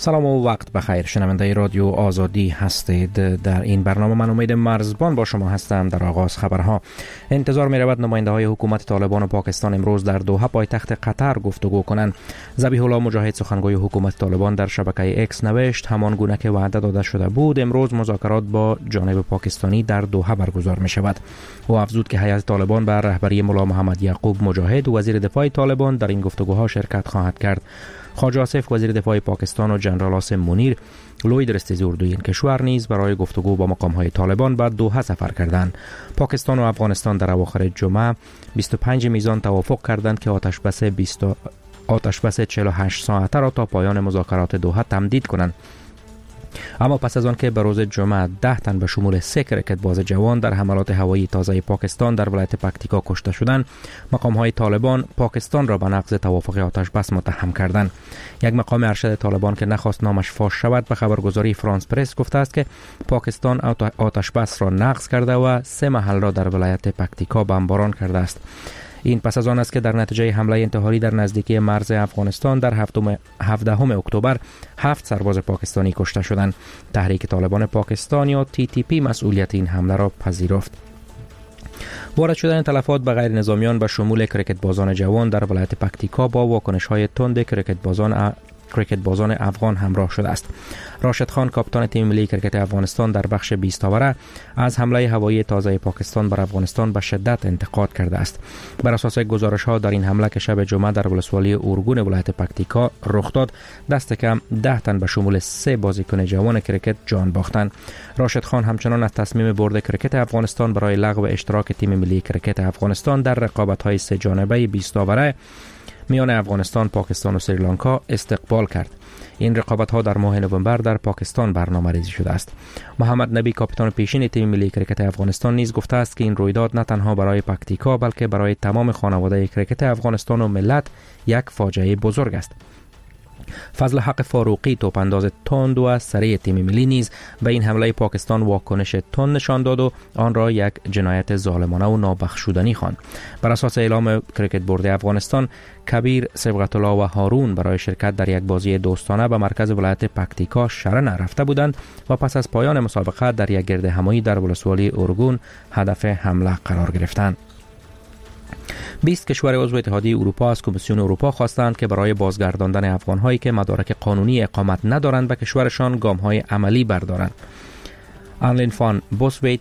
سلام و وقت بخیر. شنونده رادیو آزادی هستید. در این برنامه من امید مرزبان با شما هستم. در آغاز خبرها: انتظار می رود نماینده های حکومت طالبان و پاکستان امروز در دوحه پایتخت قطر گفتگو کنند. ذبیح الله مجاهد سخنگوی حکومت طالبان در شبکه اکس نوشت همان گونه که وعده داده شده بود امروز مذاکرات با جانب پاکستانی در دوحه برگزار می شود. او افزود که هیئت طالبان به رهبری ملا محمد یعقوب مجاهد وزیر دفاع طالبان در این گفتگوها شرکت خواهد کرد. خواجه آصف وزیر دفاع پاکستان و جنرال آسم منیر لوی درستیز اردوی این کشور نیز برای گفتگو با مقام‌های طالبان به دوحه سفر کردند. پاکستان و افغانستان در اواخر جمعه 25 میزان توافق کردند که آتشبس 48 ساعته را تا پایان مذاکرات دوحه تمدید کنند. اما پس از آن که به روز جمعه 10 تن به شمول 3 کرکت باز جوان در حملات هوایی تازه پاکستان در ولایت پکتیکا کشته شدند، مقام‌های طالبان پاکستان را به نقض توافق آتشبس متهم کردند. یک مقام ارشد طالبان که نخواست نامش فاش شود به خبرگزاری فرانس پرس گفته است که پاکستان آتشبس را نقض کرده و 3 محل را در ولایت پکتیکا بمباران کرده است. این پس از آن است که در نتیجه حمله انتحاری در نزدیکی مرز افغانستان در 17 اکتبر 7 سرباز پاکستانی کشته شدند. تحریک طالبان پاکستان یا TTP مسئولیت این حمله را پذیرفت. وارد شدن تلفات به غیر نظامیان به شمول کرکت بازان جوان در ولایت پکتیکا با واکنش‌های تند کرکت بازان افغان همراه شده است. راشد خان کاپیتان تیم ملی کرکت افغانستان در بخش 20 آوره از حمله هوایی تازه پاکستان بر افغانستان به شدت انتقاد کرده است. بر اساس گزارش‌ها در این حمله که شب جمعه در ولسوالی اورگون ولایت پکتیکا رخ داد، دست کم 10 تن به شمول 3 بازیکن جوان کرکت جان باختند. راشد خان همچنان از تصمیم برد کرکت افغانستان برای لغو اشتراک تیم ملی کرکت افغانستان در رقابت‌های 3 جانبه 20 آوره میان افغانستان، پاکستان و سریلانکا استقبال کرد. این رقابت‌ها در ماه نوامبر در پاکستان برنامه‌ریزی شده است. محمد نبی کاپیتان پیشین تیم ملی کرکت افغانستان نیز گفته است که این رویداد نه تنها برای پکتیکا بلکه برای تمام خانواده کرکت افغانستان و ملت یک فاجعه بزرگ است. فضل حق فاروقی توپانداز تند و سریع تیم ملی نیز به این حمله پاکستان واکنش تند نشان داد و آن را یک جنایت ظالمانه و نابخشودنی خواند. بر اساس اعلام کرکت بورد افغانستان، کبیر، صبغت الله و هارون برای شرکت در یک بازی دوستانه به مرکز ولایت پکتیکا شرن رفته بودند و پس از پایان مسابقه در یک گرد همایی در ولسوالی اورگون هدف حمله قرار گرفتند. 20 کشور عضو اتحادیه اروپا از کمیسیون اروپا خواستند که برای بازگرداندن افغان‌هایی که مدارک قانونی اقامت ندارند به کشورشان گام‌های عملی بردارند. آنلین فان بوسویت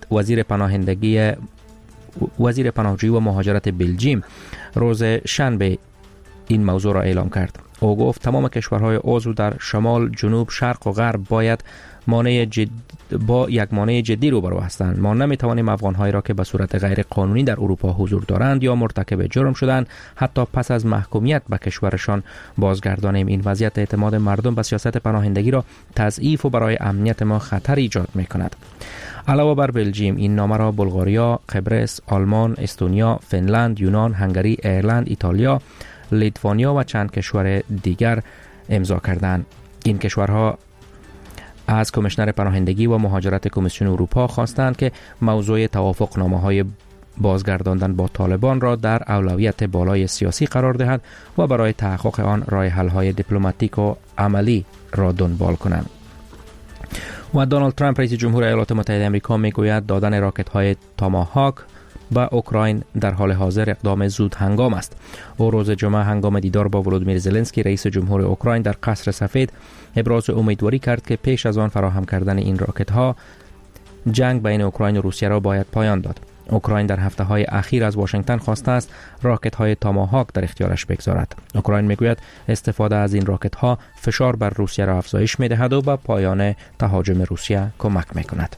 وزیر پناهجویی و مهاجرت بلژیم روز شنبه این موضوع را اعلام کرد. او گفت تمام کشورهای عضو در شمال، جنوب، شرق و غرب باید با یک مانع جدی روبرو هستند. ما نمیتوانیم افغان‌هایی را که به صورت غیر قانونی در اروپا حضور دارند یا مرتکب جرم شدند حتی پس از محکومیت به کشورشان بازگردانیم. این وضعیت اعتماد مردم به سیاست پناهندگی را تضعیف و برای امنیت ما خطر ایجاد می‌کند. علاوه بر بلژیم، این نامه را بلغاریا، قبرس، آلمان، استونیا، فنلند، یونان، هنگری، ایرلند، ایتالیا، لیتوانیا و چند کشور دیگر امضا کردند. این کشورها از کمیشنر پناهندگی و مهاجرت کمیسیون اروپا خواستند که موضوع توافقنامه‌های بازگرداندن با طالبان را در اولویت بالای سیاسی قرار دهند و برای تحقق آن راه حل‌های دیپلماتیک و عملی را دنبال کنند. و دونالد ترامپ رئیس جمهور ایالات متحده آمریکا میگوید دادن راکت‌های تاماهاک به اوکراین در حال حاضر اقدام زود هنگام است. او روز جمعه هنگام دیدار با ولودیمیر زلنسکی رئیس جمهور اوکراین در قصر سفید ابراز امیدواری کرد که پیش از آن فراهم کردن این راکت‌ها جنگ بین اوکراین و روسیه را باید پایان داد. اوکراین در هفته‌های اخیر از واشنگتن خواسته است راکت‌های تاماهاک در اختیارش بگذارد. اوکراین میگوید استفاده از این راکت‌ها فشار بر روسیه را افزایش می‌دهد و به پایان تهاجم روسیه کمک می‌کند.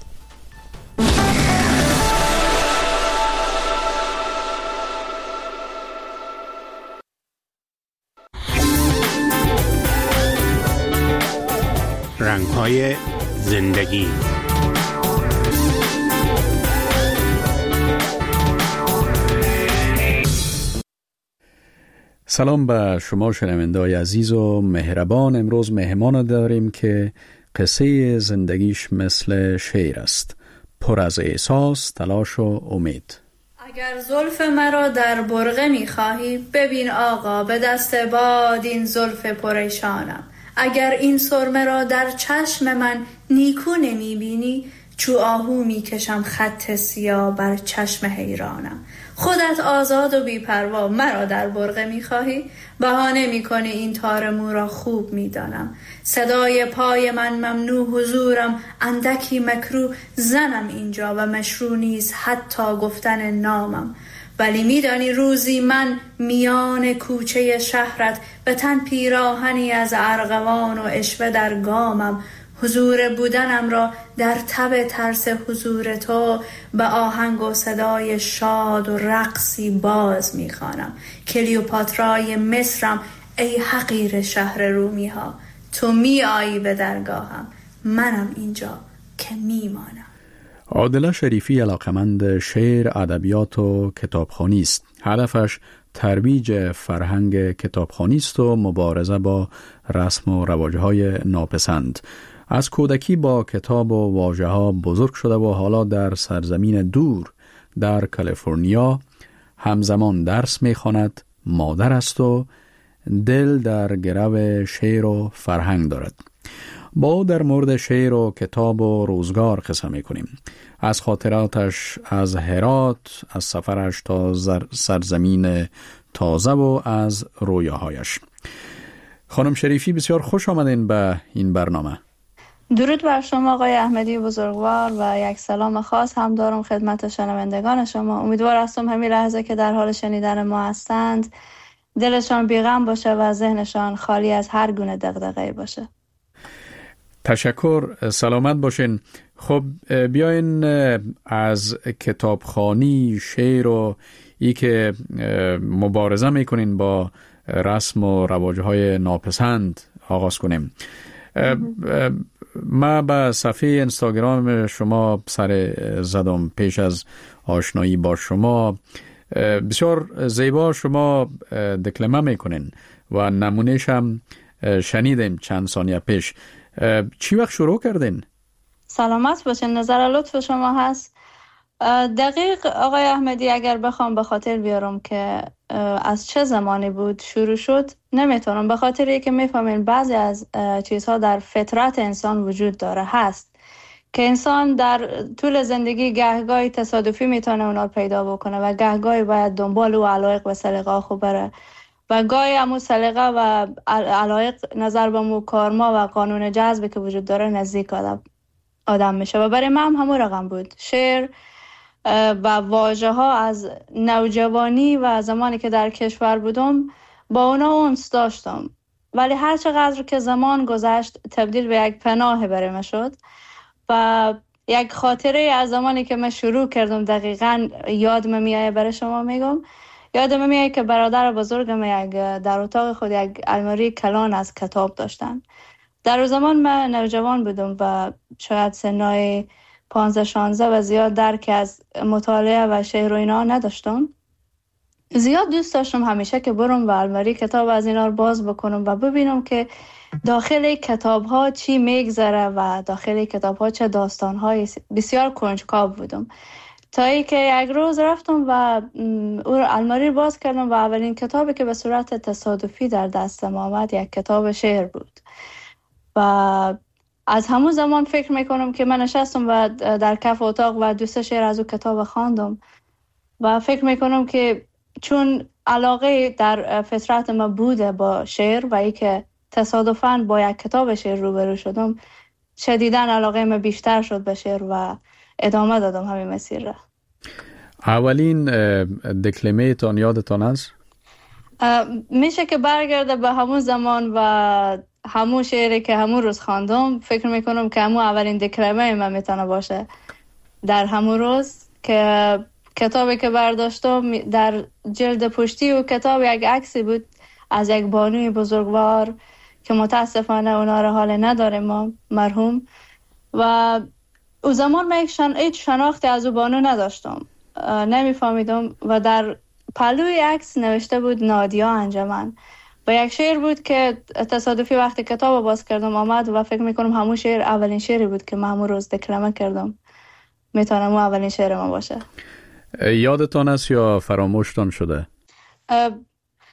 رنگ‌های زندگی. سلام به شما شنونده‌های عزیز و مهربان. امروز مهمان داریم که قصه زندگیش مثل شعر است، پر از احساس، تلاش و امید. اگر زلف مرا در برقه می‌خواهی ببین آقا، به دست باد این زلف پریشانم. اگر این سرمه را در چشم من نیکو نمی بینی، چو آهو می کشم خط سیاه بر چشم حیرانم. خودت آزاد و بی‌پروا مرا در برقه می خواهی، بهانه می کنی این تار مو را خوب می دانم. صدای پای من ممنوع حضورم، اندکی مکروه زنم اینجا و مشروع نیست حتی گفتن نامم. ولی میدانی روزی من میان کوچه شهرت به تن پیراهنی از ارغوان و عشوه در گامم، حضور بودنم را در تب ترس حضور تو به آهنگ و صدای شاد و رقصی باز میخوانم. کلیوپاترای مصرم ای حقیر شهر رومی ها، تو می آیی به درگاهم، منم اینجا که میمانم. عادله شریفی علاقمند شعر، ادبیات و کتابخوانی است. هدفش ترویج فرهنگ کتابخوانی است و مبارزه با رسم و رواج‌های ناپسند. از کودکی با کتاب و واژه‌ها بزرگ شده و حالا در سرزمین دور در کالیفرنیا همزمان درس می‌خواند، مادر است و دل در گرو شعر و فرهنگ دارد. با او در مورد شعر و کتاب و روزگار قصه می‌کنیم. از خاطراتش از هرات، از سفرش تا سرزمین تازه و از رویاهایش. خانم شریفی بسیار خوش آمدین به این برنامه. درود بر شما آقای احمدی بزرگوار و یک سلام خاص هم دارم خدمت شنوندگان شما. امیدوار هستم همین لحظه که در حال شنیدن ما هستند دلشان بیغم باشه و ذهنشان خالی از هر گونه دغدغه‌ای باشه. تشکر، سلامت باشین. خب بیاین از کتابخوانی، شعر و ای که مبارزه میکنین با رسم و رواجهای ناپسند آغاز کنیم. ما به صفحه اینستاگرام شما سر زدم پیش از آشنایی با شما. بسیار زیبا شما دکلمه میکنین و نمونهش هم شنیدیم چند ثانیه پیش. چی وقت شروع کردین؟ سلامت باشین، نظر لطف شما هست. دقیق آقای احمدی اگر بخوام به خاطر بیارم که از چه زمانی بود شروع شد نمیتونم، به خاطر که میفهمین بعضی از چیزها در فطرت انسان وجود داره هست که انسان در طول زندگی گهگاهی تصادفی میتونه اونا پیدا بکنه و گهگاهی باید دنبال و علایق و سلیقه خوب بره و گاهی همون سلیقه و علایق نظر به مو کارما و قانون جذب که وجود داره نزدیک آدم میشه و برای من همون رقم بود. شعر و واژه ها از نوجوانی و زمانی که در کشور بودم با اونا اونس داشتم، ولی هر چقدر که زمان گذشت تبدیل به یک پناه برای من شد و یک خاطره از زمانی که من شروع کردم دقیقاً یادم میایه برای شما میگم. یادم میایه که برادر بزرگم در اتاق خود یک الماری کلان از کتاب داشتن. در اون زمان من نوجوان بودم و شاید سنای 15-16 و زیاد درک از مطالعه و شعر و اینا نداشتم. زیاد دوست داشتم همیشه که برم و الماری کتاب از اینا رو باز بکنم و ببینم که داخل کتاب ها چی میگذره و داخل کتاب ها چه داستان های. بسیار کنجکاو بودم تا ای که یک روز رفتم و اون الماری رو باز کردم و اولین کتابی که به صورت تصادفی در دستم آمد یک کتاب شعر بود و از همون زمان فکر میکنم که من نشستم و در کف اتاق و دوست شعر از اون کتاب خواندم و فکر میکنم که چون علاقه در فطرت ما بوده با شعر و ای که تصادفاً با یک کتاب شعر روبرو شدم شدیداً علاقه ما بیشتر شد به شعر و ادامه دادم همین مسیر را. اولین دکلمه تان یادتان است؟ میشه که برگرده به همون زمان و همون شعری که همون روز خواندم. فکر میکنم که همون اولین دکلمه من میتونه باشه در همون روز که کتابی که برداشتم در جلد پشتی و کتاب یک عکسی بود از یک بانوی بزرگوار که متاسفانه اونا رو حال نداره ما مرحوم و او زمان من هیچ شناختی از او بانو نداشتم، نمیفهمیدم و در پهلوی عکس نوشته بود نادیا انجمن و یک شعر بود که تصادفی وقتی کتاب باز کردم آمد و فکر میکنم همون شعر اولین شعری بود که من همون روز دکلمه کردم. میتونم اون اولین شعر ما باشه. یادتان است یا فراموشتان شده؟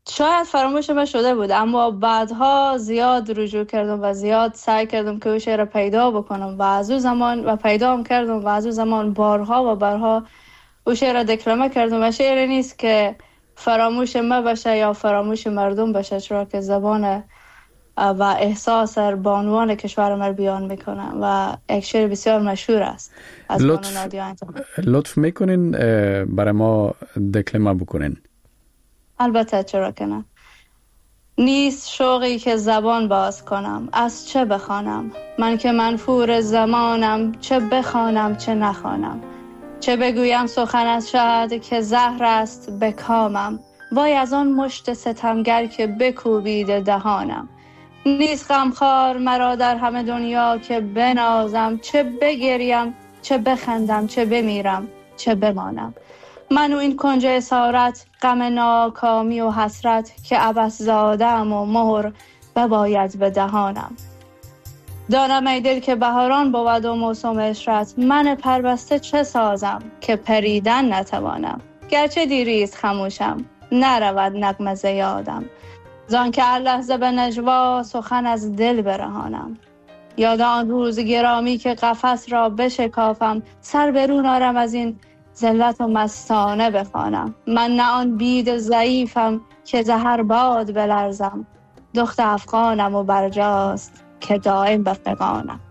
شاید فراموش من شده بود، اما بعدها زیاد رجوع کردم و زیاد سعی کردم که او شعر پیدا بکنم و از او زمان و پیدا هم کردم و از او زمان بارها و بارها او شعر دکلمه کردم و شعر نیست که فراموش ما بشه یا فراموش مردم بشه، چرا که زبان و احساس بانوان کشور ما بیان میکنه و یک شعر بسیار مشهور است از بانو نادیا انجمن. لطف میکنین برای ما دکلمه بکنین؟ البته، چرا که نه. نیست شوقی که زبان باز کنم، از چه بخوانم؟ من که منفور زمانم، چه بخوانم چه نخوانم. چه بگویم سخن از شهد که زهر است به کامم. وای از آن مشت ستمگر که بکوبید دهانم. نیست غمخوار مرا در همه دنیا که بنازم. چه بگریم چه بخندم، چه بمیرم چه بمانم. من و این کنج اسارت، غم ناکامی و حسرت، که عبث زادم و مهر بباید به دهانم. دانم ای دل که بهاران بود و موسم عشرت، من پربسته چه سازم که پریدن نتوانم. گرچه دیریست خموشم، نرود نغمه ز یادم. زان که هر لحظه به نجوا سخن از دل برهانم. یاد آن روز گرامی که قفس را بشکافم، سر برون آرم از این ذلت و مستانه بخوانم. من نه آن بید ضعیفم که زهر باد بلرزم. دخت افغانم و برجاست که دائم به فغانم.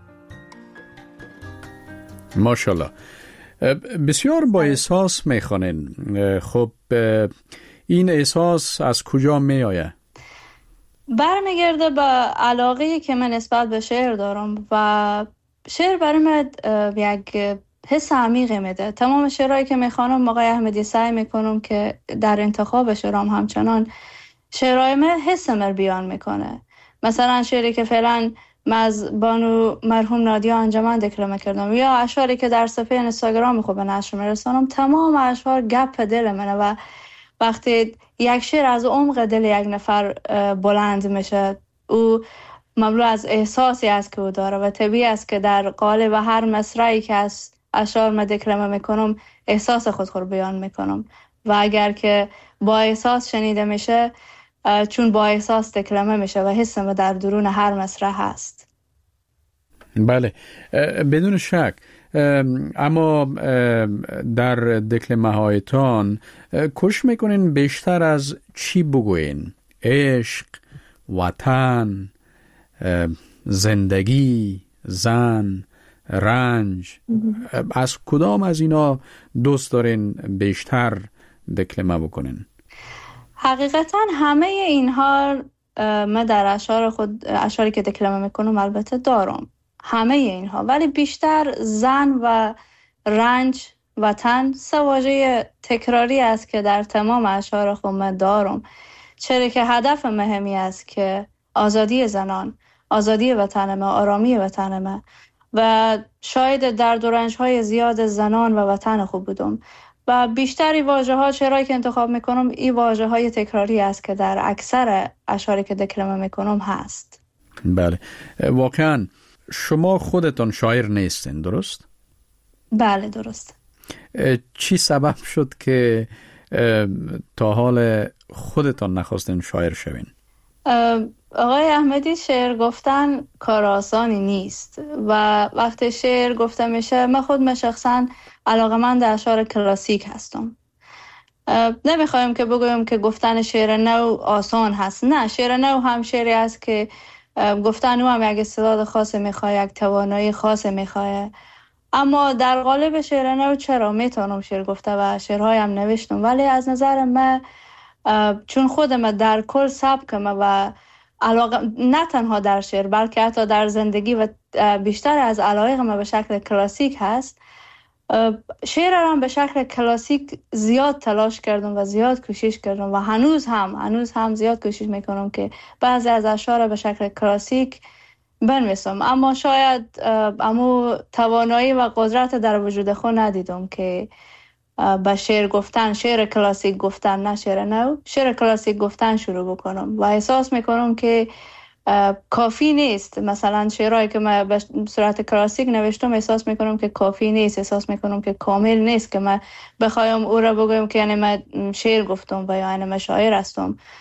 ماشاءالله، بسیار با احساس میخوانین. خب این احساس از کجا میآید؟ برمیگرده به علاقه‌ای که من نسبت به شعر دارم و شعر برای من یک حس عمیقی میده. تمام شعرهایی که میخوانم آقای احمدی سعی میکنم که در انتخاب شعرام همچنان شعرهای من حس من بیان میکنه. مثلا شعری که فعلا از بانو مرحوم نادیا انجمن دکلمه کردم یا اشعاری که در صفحه اینستاگرام خود به نشر میرسانم، تمام اشعار گپ دل منه و وقتی یک شعر از عمق دل یک نفر بلند میشه، او مملو از احساسی است که او داره و طبیعی است که در قالب هر مصرعی که از اشعار من دکلمه میکنم احساس خود رو بیان میکنم و اگر که با احساس شنیده میشه، چون با احساس دکلمه میشه و حس ما در درون هر مصرع هست. بله، بدون شک. اما در دکلمه هایتان کوشش میکنین بیشتر از چی بگوین؟ عشق، وطن، زندگی، زن، رنج، از کدام از اینا دوست دارین بیشتر دکلمه بکنین؟ حقیقتا همه اینها من در اشعاری که دکلمه میکنم البته دارم، همه اینها، ولی بیشتر زن و رنج، وطن سه واژه تکراری است که در تمام اشعار خود من دارم، چرا که هدف مهمی است که آزادی زنان، آزادی وطن ما، آرامی وطن ما و شاید درد و رنج‌های زیاد زنان و وطن خود بودم و بیشتری واژه‌ها چرایی که انتخاب میکنم این واژه‌های تکراری است که در اکثر اشعاری که دکلمه میکنم هست. بله، واقعا شما خودتان شاعر نیستین، درست؟ بله، درست. چی سبب شد که تا حال خودتان نخواستین شاعر شوین؟ آقای احمدی، شعر گفتن کار آسانی نیست و وقتی شعر گفته میشه، من خود شخصا علاقه‌مند اشعار کلاسیک هستم. نمیخوایم که بگویم که گفتن شعر نو آسان هست، نه، شعر نو هم شعری است که گفتن او هم یک استعداد خاص میخواه، یک توانایی خاص میخواه، اما در قالب شعر نو چرا میتونم شعر گفته و شعرهایم نوشتم، ولی از نظر من چون خودم در کل سبکم و علاقه نه تنها در شعر بلکه حتی در زندگی و بیشتر از علایق من به شکل کلاسیک هست، شعر را به شکل کلاسیک زیاد تلاش کردم و زیاد کوشش کردم و هنوز هم زیاد کوشش میکنم که بعضی از اشعار به شکل کلاسیک بنویسم، اما شاید توانایی و قدرت در وجود خود ندیدم که با شعر گفتن، شعر کلاسیک گفتن، نه شعر نو، شعر کلاسیک گفتن شروع بکنم و احساس میکنم که کافی نیست. مثلا شعرهایی که من به صورت کلاسیک نوشتم احساس میکنم که کافی نیست، احساس میکنم که کامل نیست که من بخوایم او را بگویم که یعنی من شعر گفتم و یعنی من شاعر هستم.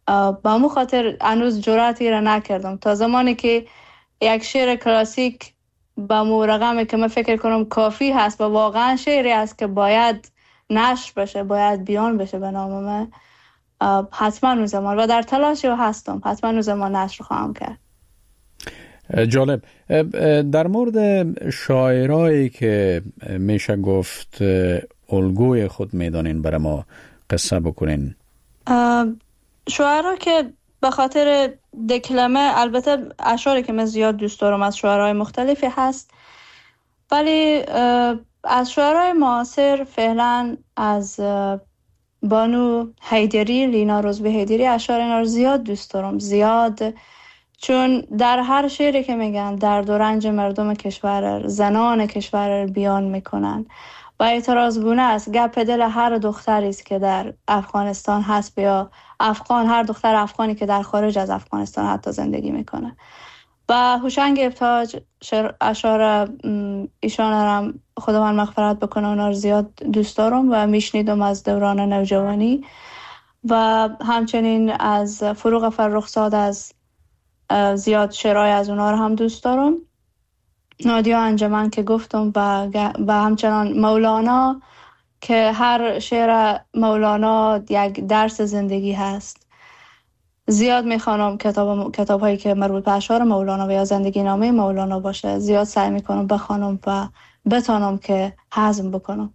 با مو خاطر هنوز جرأتی را نکردم. تا زمانی که یک شعر کلاسیک با مو رقمی که من فکر کنم کافی هست و واقعا شعری است که باید نشر بشه، باید بیان بشه به نام من، حتما اون زمان و در تلاشی هستم، حتما اون زمان نشر خواهم کرد. جالب. در مورد شاعرایی که میشه گفت الگوی خود میدانین برای ما قصه بکنین. شاعرها که به خاطر دکلمه، البته اشعاری که من زیاد دوست دارم از شاعرهای مختلفی هست، ولی از شاعرهای معاصر فعلا از بانو حیدری، لینا روزبه حیدری، اشعار اینا رو زیاد دوست دارم، زیاد، چون در هر شعری که میگن درد و رنج مردم کشور، زنان کشور بیان میکنن و اعتراضگونه است. گپ دل هر دختری است که در افغانستان هست یا افغان، هر دختر افغانی که در خارج از افغانستان حتی زندگی میکنه. و هوشنگ ابتهاج اشعار ایشان هم خداوند مغفرت بکنه، اونا رو زیاد دوست دارم و میشنیدم از دوران نوجوانی. و همچنین از فروغ فرخزاد، از زیاد شعرهای از اونا رو هم دوست دارم. نادیا انجمن که گفتم و همچنان مولانا که هر شعر مولانا یک درس زندگی هست. زیاد میخوانم کتاب‌هایی که مربوط به اشعار مولانا و یا زندگی نامه مولانا باشه، زیاد سعی میکنم بخوانم و بتانم که هضم بکنم.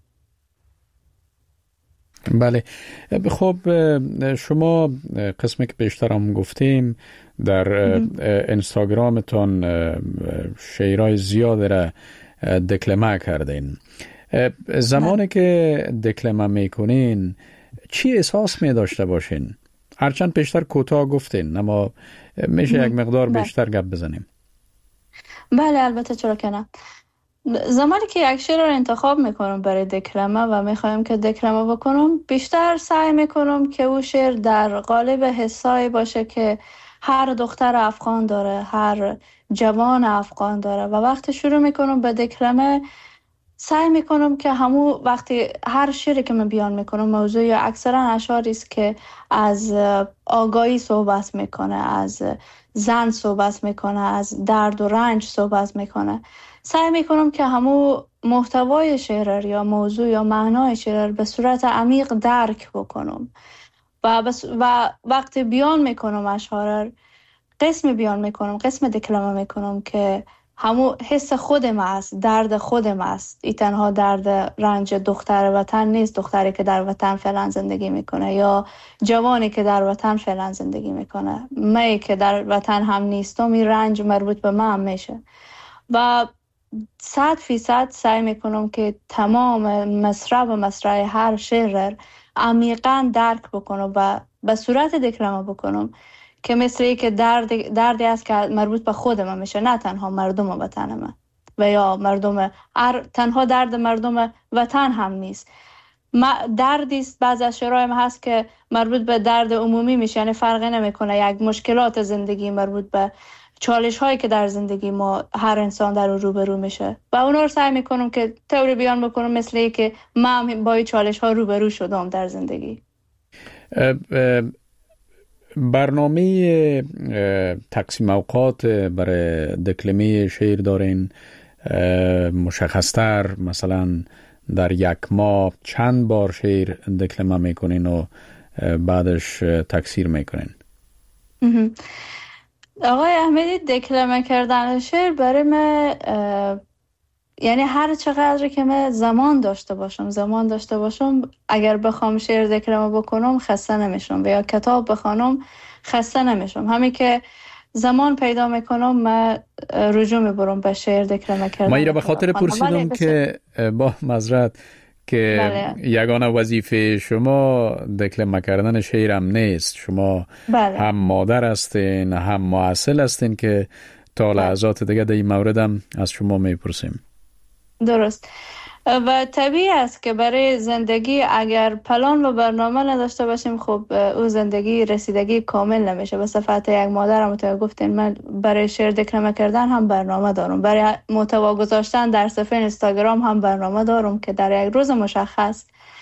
بله. خب شما قسمی که بیشتر هم گفتیم در اینستاگرامتون شعرهای زیاد را دکلمه کردین. زمانی که دکلمه میکنین چی احساس می داشته باشین؟ هرچند بیشتر کوتاه گفتین، اما میشه یک مقدار بیشتر گپ بزنیم. بله البته، چرا که نه. زمانی که یک شعر رو انتخاب میکنم برای دکلمه و میخوایم که دکلمه بکنم، بیشتر سعی میکنم که او شعر در قالب حسایی باشه که هر دختر افغان داره، هر جوان افغان داره. و وقتی شروع میکنم به دکلمه سعی میکنم که وقتی هر شعری که من بیان میکنم موضوع یا اکثرا اشعاری است که از آگاهی صحبت میکنه، از زن صحبت میکنه، از درد و رنج صحبت میکنه. سعی میکنم که محتوای شعر یا موضوع یا معنای شعر به صورت عمیق درک بکنم و وقتی بیان میکنم اشعار، قسم بیان میکنم، قسم دکلمه میکنم که حس خودم است، درد خودم است. این تنها درد رنج دختر وطن نیست، دختری که در وطن فعلا زندگی میکنه یا جوانی که در وطن فعلا زندگی میکنه. من که در وطن هم نیستم، این رنج مربوط به من هم میشه. و 100% سعی میکنم که تمام مصرع هر شعر عمیقاً درک بکنم و به صورت دکلمه بکنم که مثل که دردی است که مربوط به خود من میشه، نه تنها مردم وطن من و یا تنها درد مردم وطن هم نیست. دردی است بعضی از شعرهای ما هست که مربوط به درد عمومی میشه، یعنی فرقی نمیکنه یک مشکلات زندگی مربوط به چالش هایی که در زندگی ما هر انسان در روبرو میشه و اونا رو سعی میکنم که طوری بیان بکنم مثل که من با این چالش ها روبرو شدم در زندگی. برنامه تقسیم اوقات برای دکلمه شعر دارین مشخصتر؟ مثلا در یک ماه چند بار شعر دکلمه میکنین و بعدش تکثیر میکنین؟ آقای احمدی، دکلمه کردن شعر برای من یعنی هر چقدر که من زمان داشته باشم اگر بخوام شعر دکلمه بکنم خسته نمیشم و یا کتاب بخونم خسته نمیشم. همین که زمان پیدا میکنم من رجوع میبرم به شعر دکلمه کردن. من ایره به خاطر پرسیدم که با معذرت که یگانه وظیفه شما دکلمه کردن شعر هم نیست. شما هم مادر هستین هم معسل هستین که تا لحظات دیگه در این مورد هم از شما میپرسیم. درست. و طبیعی است که برای زندگی اگر پلان و برنامه نداشته باشیم خب او زندگی رسیدگی کامل نمیشه. به صفت یک مادرم تو گفتین من برای شعر دکلمه کردن هم برنامه دارم، برای محتوا گذاشتن در صفحه اینستاگرام هم برنامه دارم که در یک روز مشخص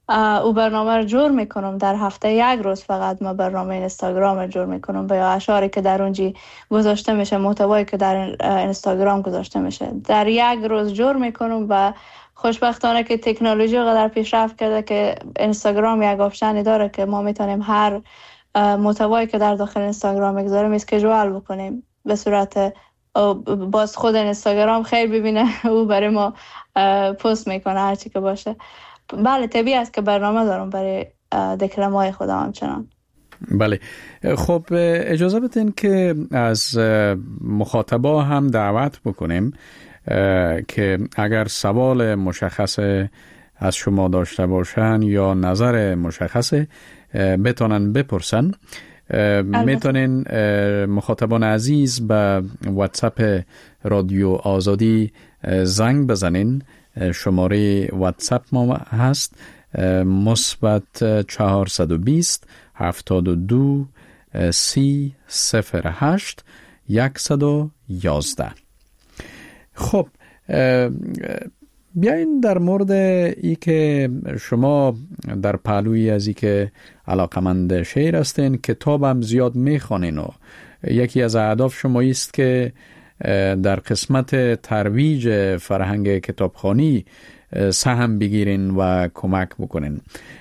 او برنامه رو جور میکنم. در هفته یک روز فقط ما برنامه اینستاگرام رو جور میکنم و یا اشعاری که در اونجی گذاشته میشه، محتوایی که در اینستاگرام گذاشته میشه در یک روز جور میکنم. و خوشبختانه که تکنولوژی قدر پیشرفت کرده که اینستاگرام یک آپشنی داره که ما میتونیم هر محتوایی که در داخل اینستاگرام میگذاریم اسکیجول بکنیم به صورت باز خود اینستاگرام خیلی ببینه او برای ما پست میکنه هرچی که باشه. بله طبیعی است که برنامه دارم برای دکلمای خودم همچنان. بله خب اجازه بدین که از مخاطبا هم دعوت بکنیم که اگر سوال مشخص از شما داشته باشن یا نظر مشخص بتونن بپرسن. میتونین مخاطبان عزیز به واتساپ رادیو آزادی زنگ بزنین. شماره واتساپ ما هست مثبت 420 72 30 08 111. خب بیاین در مورد ای که شما در پهلوی از ای که علاقمند شعر هستین، کتاب هم زیاد میخوانین و یکی از اهداف شما است که در قسمت ترویج فرهنگ کتابخوانی سهم بگیرین و کمک بکنین.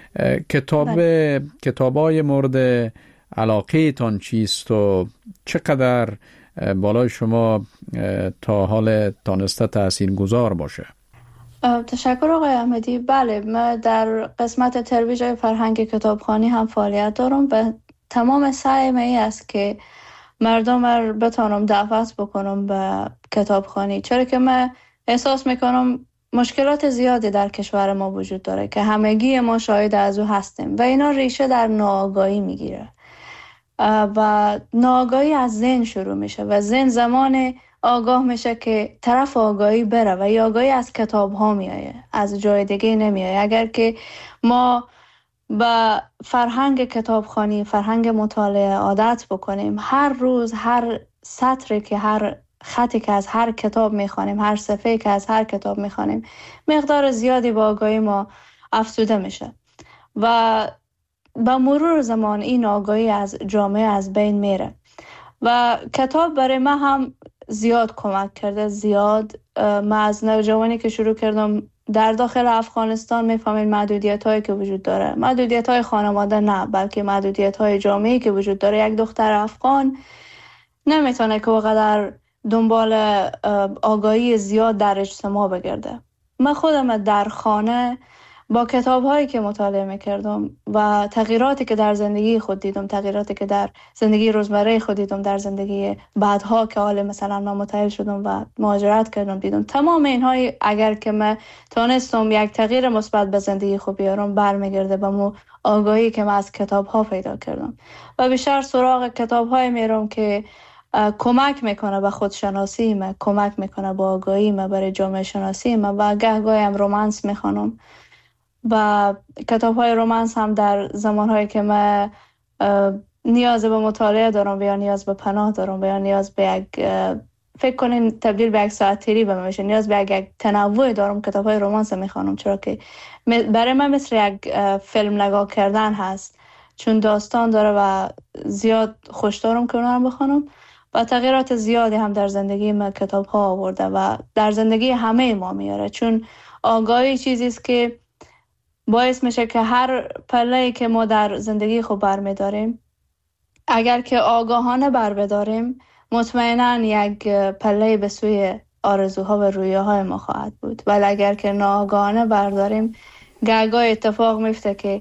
کتابای مورد علاقه تان چیست و چقدر بالای شما تا حال تانسته تاثیرگذار باشه؟ تشکر آقای احمدی. بله من در قسمت ترویج فرهنگ کتابخوانی هم فعالیت دارم و تمام سعیم ای است که مردم رو بتانم دعوت بکنم به کتابخوانی، چرا که من احساس میکنم مشکلات زیادی در کشور ما وجود داره که همگی ما شاهد از او هستیم و اینا ریشه در ناآگاهی میگیره و ناآگاهی از ذهن شروع میشه و ذهن زمان آگاه میشه که طرف آگاهی بره و یا آگاهی از کتاب ها میایه، از جای دیگه نمیایه. اگر که ما با فرهنگ کتابخوانی، فرهنگ مطالعه عادت بکنیم، هر روز هر سطری که هر خطی که از هر کتاب میخوانیم، هر صفحه که از هر کتاب میخوانیم، مقدار زیادی با آگاهی ما افزوده میشه و با مرور زمان این آگاهی از جامعه از بین میره و کتاب برای من هم زیاد کمک کرده. زیاد من از نوجوانی که شروع کردم در داخل افغانستان میفهمید محدودیت هایی که وجود داره، محدودیت های خانواده نه بلکه محدودیت های جامعه‌ای که وجود داره. یک دختر افغان نمیتونه که وقدر دنبال آگاهی زیاد در اجتماع بگرده. من خودم در خانه با کتاب‌هایی که مطالعه می‌کردم و تغییراتی که در زندگی خود دیدم، تغییراتی که در زندگی روزمره خود دیدم، در زندگی بعدها که حالا مثلا من متأهل شدم و مهاجرت کردم دیدم، تمام اینها اگر که من تونستم یک تغییر مثبت به زندگی خود بیارم برمیگرده به مو آگاهی که من از کتاب‌ها پیدا کردم و بیشتر سراغ کتاب‌های میرم که کمک میکنه به خودشناسی من، کمک میکنه به آگاهی من، برای جامعه شناسی من و گاهی هم رمانس میخوانم و کتاب‌های رمانس هم در زمان‌هایی که من نیاز به مطالعه دارم یا نیاز به پناه دارم یا نیاز به یک فکر کنین تبدیل به یک ساعتیری به من میشه، نیاز به یک تنوع دارم، کتاب‌های رمانس میخوانم، چرا که برای من مثل یک فیلم نگاه کردن هست، چون داستان داره و زیاد خوش دارم که اونها رو بخونم و تغییرات زیادی هم در زندگی من کتاب‌ها آورده و در زندگی همه ما میاره، چون آگاهی چیزی است که باعث میشه که هر پله‌ای که ما در زندگی خود برمی‌داریم اگر که آگاهانه بربداریم مطمئناً یک پله به سوی آرزوها و رویاهای ما خواهد بود، ولی اگر که ناآگاهانه برداریم گاهی اتفاق میفته که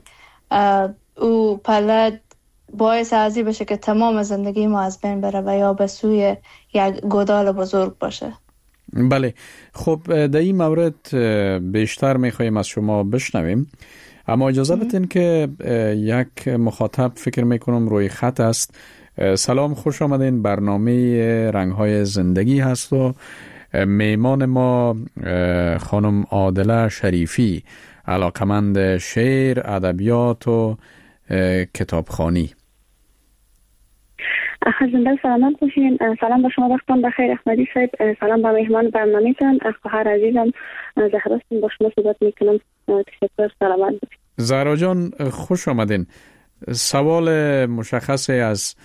او پله باعث ازی بشه که تمام زندگی ما از بین بره و یا به سوی یک گودال بزرگ باشه. بله خب در این مورد بیشتر میخوایم از شما بشنویم، اما اجازه بدین که یک مخاطب فکر میکنم روی خط است. سلام، خوش آمدین. برنامه رنگ‌های زندگی هست و میمان ما خانم عادله شریفی، علاقمند شعر، ادبیات و کتابخوانی. زنده سلامت باشین. سلام به شما، وقتتون بخیر احمدی صاحب. سلام به مهمان برنامه‌تان خواهر عزیزم زهراستون، با شما صحبت میکنم. تشکر، سلامت باشین. زهرا جان خوش آمدین. سوال مشخصی از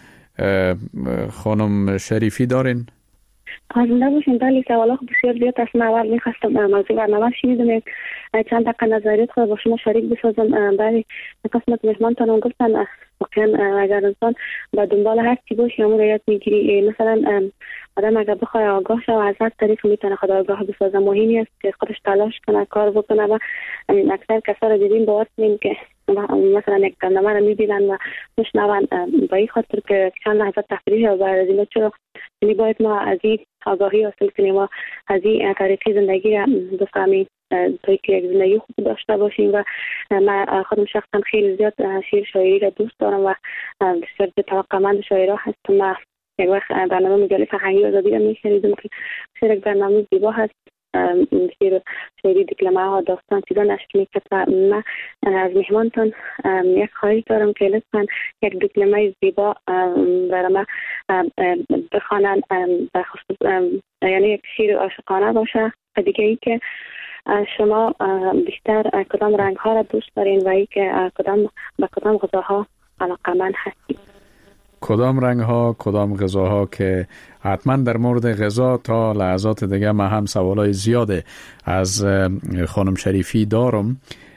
خانم شریفی دارین؟ زنده باشین. بله، سوال ها بسیار زیاد است. من اول میخواستم موضوع برنامه شنیدم، چند دقیقه نظریات خود با شما شریک بسازم. بله، قسمت مهمانتان گفتن واقعا اگر انسان با دنبال هر چی باشه همون رایت میگیری. مثلا آدم اگر بخواه آگاه شه و از هر طریق میتونه خود آگاه بسازه. مهمی است که خودش تلاش کنه، کار بکنه. و اکثر کسا رو دیدیم باور کنیم که مثلا یک برنامه رو میبینن و میشنون با این خاطر که چند لحظه تفریح و بعد از این چرا باید ما از این آگاهی حاصل کنیم و از این طریقی زندگی رو بفهمیم تا که یک زندگی خوب داشته باشیم. و من خودم شخصا خیلی زیاد شعر شاعری را دوست دارم و بسیار توقعمند شاعرها هستم. من یک وقت برنامه مجله فرهنگی آزادی را میشنیدم که بسیار یک برنامه زیبا هست، شعر شاعری، دکلمه ها، داستان چیزا نشر میکرد. و من از مهمانتان یک خواهش دارم که لطفا یک دکلمه زیبا برای من بخوانن، بخصوص یعنی یک شعر عاشقانه باشه. دیگه ای که شما بیشتر کدام رنگ ها را دوست دارین و ای که کدام غذاها علاقه‌مند هستید؟ کدام رنگ ها، کدام غذاها، که حتما در مورد غذا تا لحظات دیگه من هم سوالای زیاده از خانم شریفی دارم.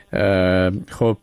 خب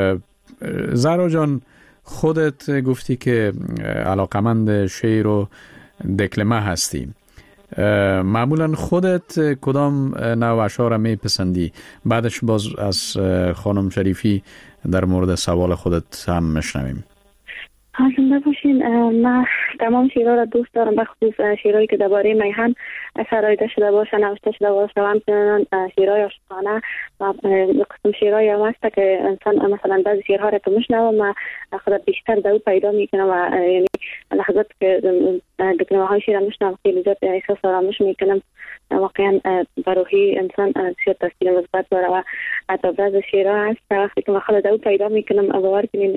زهرا جان، خودت گفتی که علاقمند شعر و دکلمه هستی. معمولا خودت کدام نوع اشعار را میپسندی؟ بعدش باز از خانم شریفی در مورد سوال خودت هم میشنویم. زنده باشین. من تمام شعرها را دوست دارم، بخصوص شعرهایی که درباره میهن سرایده شده باشه، نوشته شده باشه، و همچنین شعرهای عاشقانه و قسم شعرهایی هم هست که انسان مثلا بعضی شعرها را که میشنوم و خود بیشتر در او پیدا میکنم و یعنی لحظات که دکلمه های شعر میشنوم خیلی زیاد احساس آرامش میکنم. واقعا بروحی انسان زیاد تاثیر مثبت داره و حتی بعضی شعرها هست وقتی که من خود در او پیدا میکنم باور کنین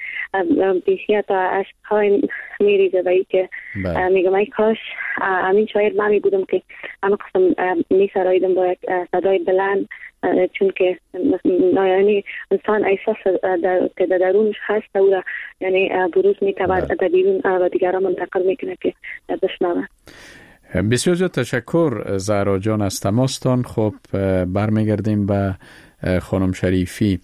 بیشتر تا عشقهای میریزه و ای که میگم ای کاش همین شاعر من می بودم که همه قسم می سرایدم با یک صدای بلند، چون که یعنی انسان احساس که در درونش هست او را یعنی بروز میتواند در بیرون و دیگران منتقل میکنه که بشنوه. بسیار زیاد تشکر زهرا جان از تماستان. خب برمیگردیم به خانم شریفی.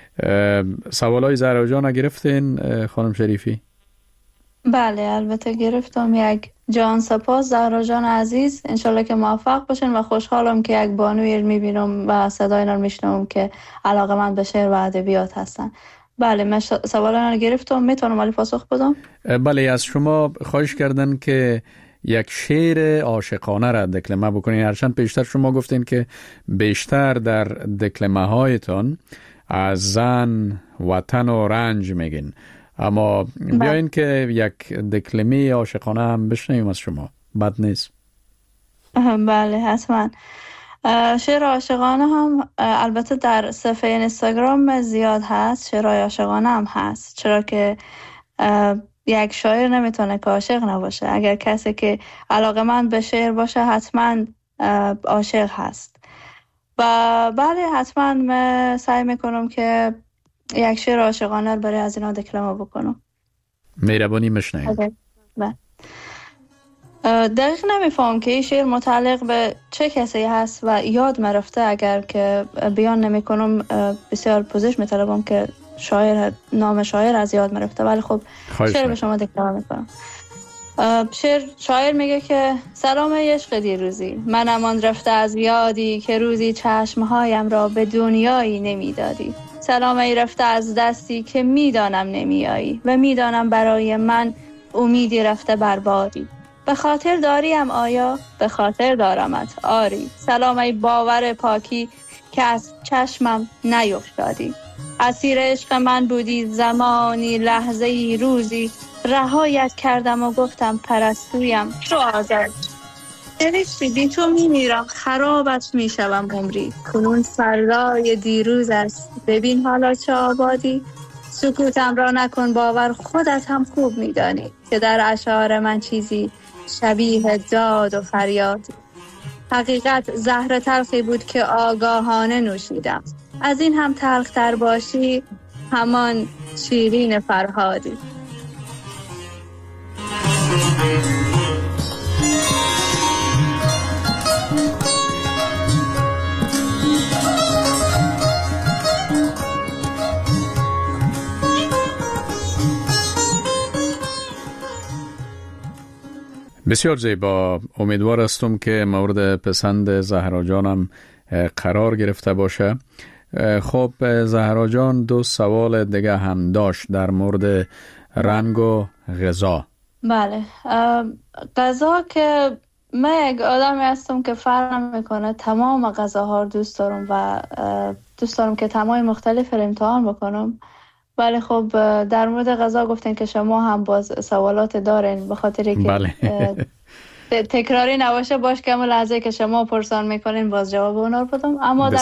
سوالای زهرا جان گرفتین خانم شریفی؟ بله البته گرفتم. یک جان سپاس زهرا جان عزیز، انشالله که موفق باشین و خوشحالم که یک بانوی میبینم و صدای اینا رو میشنوم که علاقه‌مند به شعر و ادبیات هستن. بله من سوال اینا رو گرفتم، میتونم ولی پاسخ بدم؟ بله، از شما خواهش کردن که یک شعر عاشقانه را دکلمه بکنین. هرچند پیشتر شما گفتین که بیشتر در دکلمه هایتان از زن، وطن و رنج میگین، اما بیاین که یک دکلمه عاشقانه هم بشنویم از شما، بد نیست؟ بله حتما. شعر عاشقانه هم البته در صفحه اینستاگرام زیاد هست، شعر عاشقانه هم هست، چرا که یک شاعر نمیتونه که عاشق نباشه. اگر کسی که علاقه‌مند به شعر باشه حتما عاشق هست. و بله حتما من سعی میکنم که یک شعر عاشقانه برای از اینا دکلمه بکنم. مهربانی مشنویم. دقیق نمیفهم که این شعر متعلق به چه کسی هست و یاد مرفته. اگر که بیان نمیکنم بسیار پوزش میطلبم که شاعر نام شاعر از یاد مرفته، ولی خب شعر به شما دکلمه میکنم. شاعر میگه که سلام عشق دیروزی، منم آن رفته از یادی که روزی چشمهایم را به دنیایی نمیدادی. سلام ای رفته از دستی که میدانم نمیایی و میدانم برای من امیدی رفته بربادی. به خاطر داریم آیا؟ به خاطر دارمت آری. سلام ای باور پاکی که از چشمم نیفتادی. اسیر عشق من بودی زمانی، لحظه‌ای، روزی، رهایت کردم و گفتم پرستویم تو آزاد. نوشتی بی تو میمیرم، خرابت میشوم عمری، کنون فردای دیروز است، ببین حالا چه آبادی. سکوتم را نکن باور، خودت هم خوب میدانی که در اشعار من چیزی شبیه داد و فریاد. حقیقت زهر تلخی بود که آگاهانه نوشیدم، از این هم تلختر باشی همان شیرین فرهادی. بسیار زیبا. امیدوار هستم که مورد پسند زهرا جانم قرار گرفته باشه. خب زهرا جان، دو سوال دیگه هم داشت در مورد رنگ و غذا. بله، غذا که من یک آدمی هستم که فرق نمیکنه، تمام غذاها رو دوست دارم و دوست دارم که طعمای مختلف رو امتحان بکنم. ولی خب در مورد غذا گفتین که شما هم باز سوالات دارین، به خاطر که بله. تکراری نباشه باش که همون لحظه که شما پرسان میکنین باز جواب اونا رو بدم. اما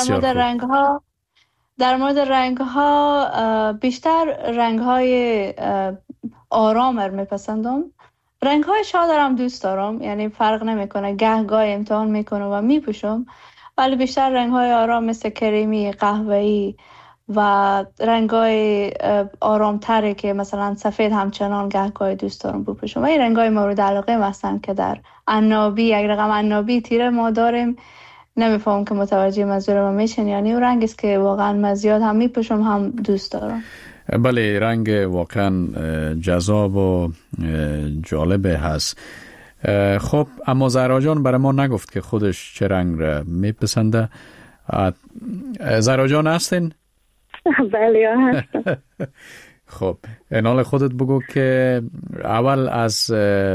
در مورد رنگ ها بیشتر رنگ های آرام رو میپسندم. رنگ های شاد هم دوست دارم، یعنی فرق نمیکنه، گهگاه امتحان میکنم و میپوشم، ولی بیشتر رنگ های آرام مثل کریمی، قهوه‌ای و رنگای آرامتره که مثلا سفید همچنان گهگاه دوست دارم بپوشم. و این رنگای مورد علاقه هستن که در عنابی، یک رقم عنابی تیره ما داریم، نمیفهمم که متوجه منظور ما میشن، یعنی اون رنگ است که واقعا مزیاد هم میپوشم هم دوست دارم. بله، رنگ واقعا جذاب و جالب هست. خب اما زهرا جان برای ما نگفت که خودش چه رنگ را میپسنده. زهرا جان هستین؟ بله هستم. خب انال خودت بگو که اول از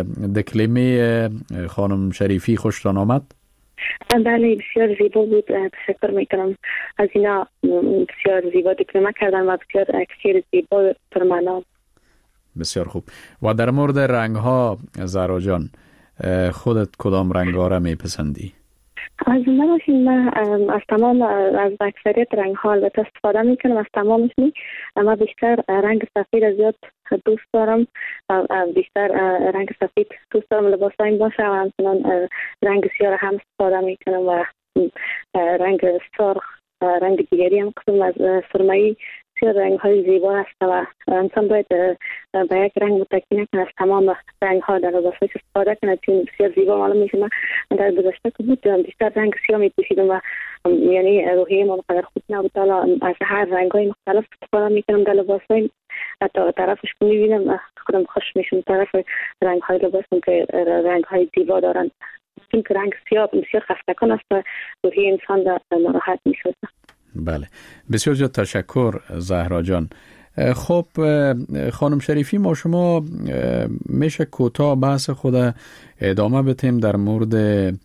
دکلمه خانم شریفی خوشتان آمد؟ بله بسیار زیبا بود، تشکر میکنم از اینا، بسیار زیبا دکلمه کردن و بسیار کثیر زیبا پرمعنا. بسیار خوب. و در مورد رنگ ها زهرا جان، خودت کدام رنگ ها را میپسندی؟ از من از تمام، از اکثریت رنگ ها البته استفاده میکنم، از تمامش نی، اما بیشتر رنگ سفید زیاد دوست دارم. بیشتر رنگ سفید دوست دارم، لباس این باشه، و همچنان رنگ سیاه هم استفاده میکنم و رنگ سرخ، رنگ دیگری هم قسم از سرمایی. بسیار رنگ های زیبا هست و انسان باید به یک رنگ متکی نکنه، از تمام رنگ ها در لباسش استفاده کنه، چون بسیار زیبا معلوم میشه. من در گذشته که بود بیشتر رنگ سیاه میپوشیدم و یعنی روحیه ما مقدر خوب نبود. حالا از هر رنگ های مختلف استفاده میکنم در لباس های، حتی طرفش میبینم خودم خوش میشم طرف رنگ های لباسم که رنگ های زیبا دارن، چون که رنگ سیاه بسیار خسته کن است و روحیه انسان در ناراحت میشه. بله، بسیار زیاد تشکر زهرا جان. خب خانم شریفی، ما شما میشه کوتاه بحث خود ادامه بتیم در مورد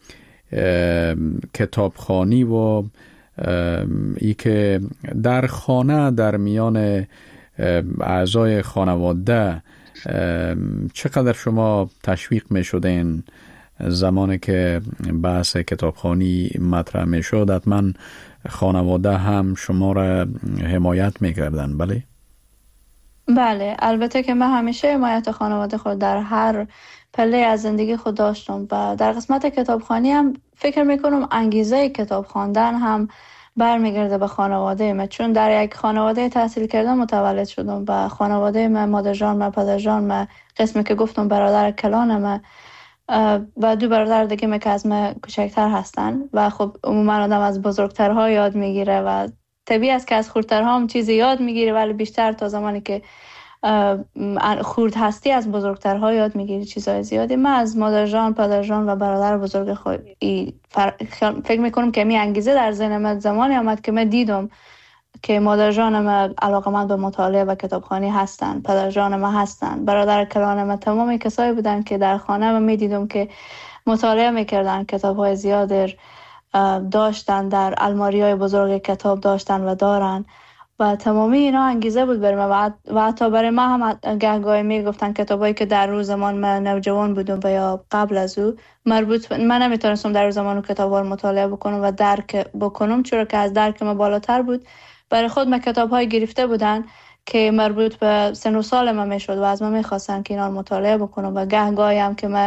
کتابخوانی و ای که در خانه در میان اعضای خانواده چقدر شما تشویق می شدین زمانی که بحث کتابخوانی مطرح می شد؟ حتما خانواده هم شما را حمایت می کردن؟ بله؟ بله، البته که من همیشه حمایت خانواده خود در هر پله از زندگی خود داشتم و در قسمت کتابخوانی هم فکر میکنم انگیزه کتاب خواندن هم برمیگرده به خانواده من، چون در یک خانواده تحصیل کردن متولد شدم و خانواده من، مادر جان من، پدر جان من، قسمی که گفتم برادر کلان من و دو برادر دیگه که از من کوچکتر هستن و خب عموما آدم از بزرگترها یاد میگیره و طبیعی است که از خردترها هم چیزی یاد میگیره، ولی بیشتر تا زمانی که خورد هستی از بزرگترها یاد میگیری چیزای زیادی. من از مادر جان، پدر جان و برادر بزرگ خود فکر میکنم که می انگیزه در ذهن من زمانی آمد که من دیدم که مادر جان من علاقه‌مند به مطالعه و کتابخوانی هستن، پدر جان من هستن، برادر کلان من تمامی کسایی بودن که در خانه من میدیدم که مطالعه میکردن، کتاب‌های زیاد داشتن، در الماری‌های بزرگ کتاب داشتن و دارن و تمامی اینا انگیزه بود برای من و حتی برای من هم گهگاهی میگفتن کتابایی که در روز زمان من نوجوان بودم و یا قبل از او مربوط، من نمیتونستم در روز زمان اون کتابا رو مطالعه بکنم و درک بکنم، چون که از درک من بالاتر بود. برای خود من کتاب‌های گرفته بودن که مربوط به سن و سال من میشد و از من میخواستن که اینا رو مطالعه بکنم و گهگاهی هم که من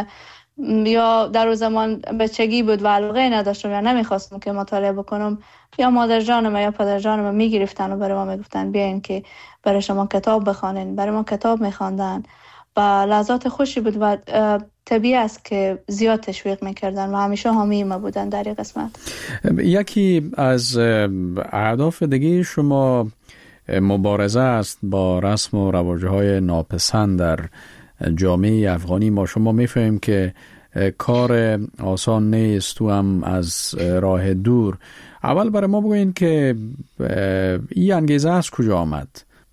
یا در اون زمان بچگی بود و علاقه نداشتم یا نمیخواستم که مطالعه بکنم، یا مادر جانم یا پدر جانم میگرفتن و برای ما میگفتن بیاین که برای شما کتاب بخوانین. برای ما کتاب میخواندن و لحظات خوشی بود و طبیعی است که زیاد تشویق میکردن و همیشه حامی ما بودن در این قسمت. یکی از اهداف دیگه شما مبارزه است با رسم و رواج‌های ناپسند در جامعه افغانی. ما شما میفهمیم که کار آسان نیست و هم از راه دور. اول برای ما بگوین که این انگیزه از کجا آمد؟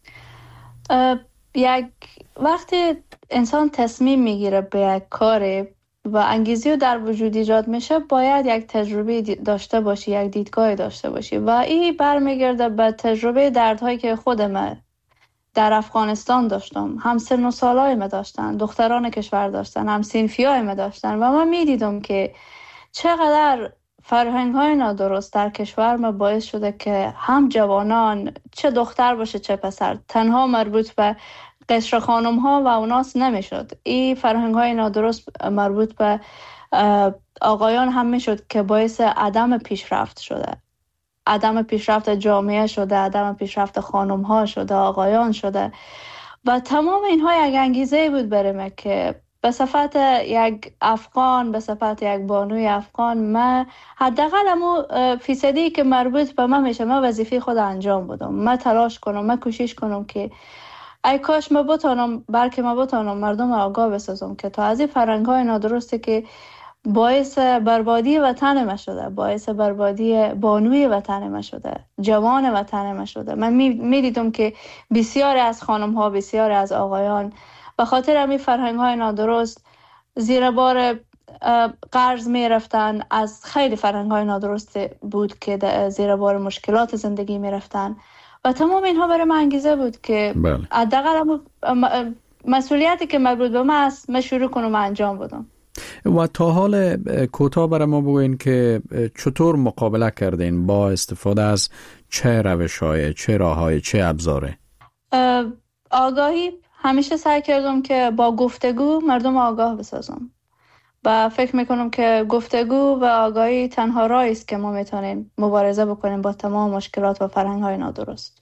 یک وقتی انسان تصمیم میگیره به یک کاری و انگیزه در وجود ایجاد میشه، باید یک تجربه داشته باشی، یک دیدگاه داشته باشی و این برمیگرده به تجربه دردهایی که خودم در افغانستان داشتم. هم سن و سالای ما داشتن، دختران کشور داشتن، هم صنفیای ما داشتن و من میدیدم که چقدر فرهنگ های نادرست در کشور ما باعث شده که هم جوانان، چه دختر باشه چه پسر، تنها مربوط به قشر خانم ها و اوناس نمیشد. این فرهنگ های نادرست مربوط به آقایان هم میشد که باعث عدم پیشرفت شده، عدم پیشرفت جامعه شده، عدم پیشرفت خانم ها شده، آقایان شده و تمام اینها یک انگیزه بود برای من که به صفت یک افغان، به صفت یک بانوی افغان، من حداقل همون فیصدی که مربوط به من میشه من وظیفه خود انجام بدم، من تلاش کنم، من کوشش کنم که ای کاش من بتونم، بلکه من بتونم مردم آگاه بسازم که تا از این فرهنگ های نادرستی که باعث بربادی وطن ما شده، باعث بربادی بانوی وطن ما شده، جوان وطن ما شده. من میدیدم که بسیاری از خانم ها، بسیاری از آقایان به خاطر همین فرهنگ های نادرست زیر بار قرض می رفتن. از خیلی فرهنگ های نادرست بود که زیر بار مشکلات زندگی می رفتن و تمام اینها برای من انگیزه بود که حداقل مسئولیتی که مربوط به من است من شروع کنم انجام بدم. و تا حال کوتاه برای ما بگوین که چطور مقابله کردین با استفاده از چه روش‌های، چه راه‌های، چه ابزاره؟ آگاهی. همیشه سعی کردم که با گفتگو مردم آگاه بسازم و فکر میکنم که گفتگو و آگاهی تنها راهی است که ما میتونیم مبارزه بکنیم با تمام مشکلات و فرهنگ‌های نادرست.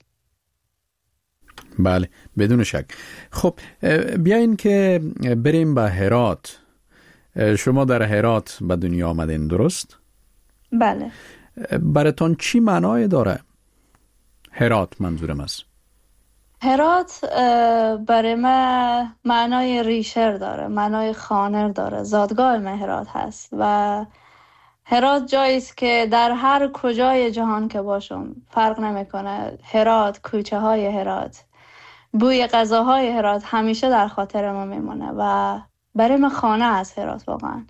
بله، بدون شک. خب بیاین که بریم به هرات. شما در هرات به دنیا آمدین، درست؟ بله. براتون چی معنای داره هرات؟ منظورم است هرات برای من معنای ریشر داره، معنای خانر داره، زادگاه من هرات هست و هرات جایی است که در هر کجای جهان که باشم فرق نمیکنه. هرات، کوچه های هرات، بوی غذاهای هرات همیشه در خاطر ما میمونه و برای من خانه از هرات واقعا.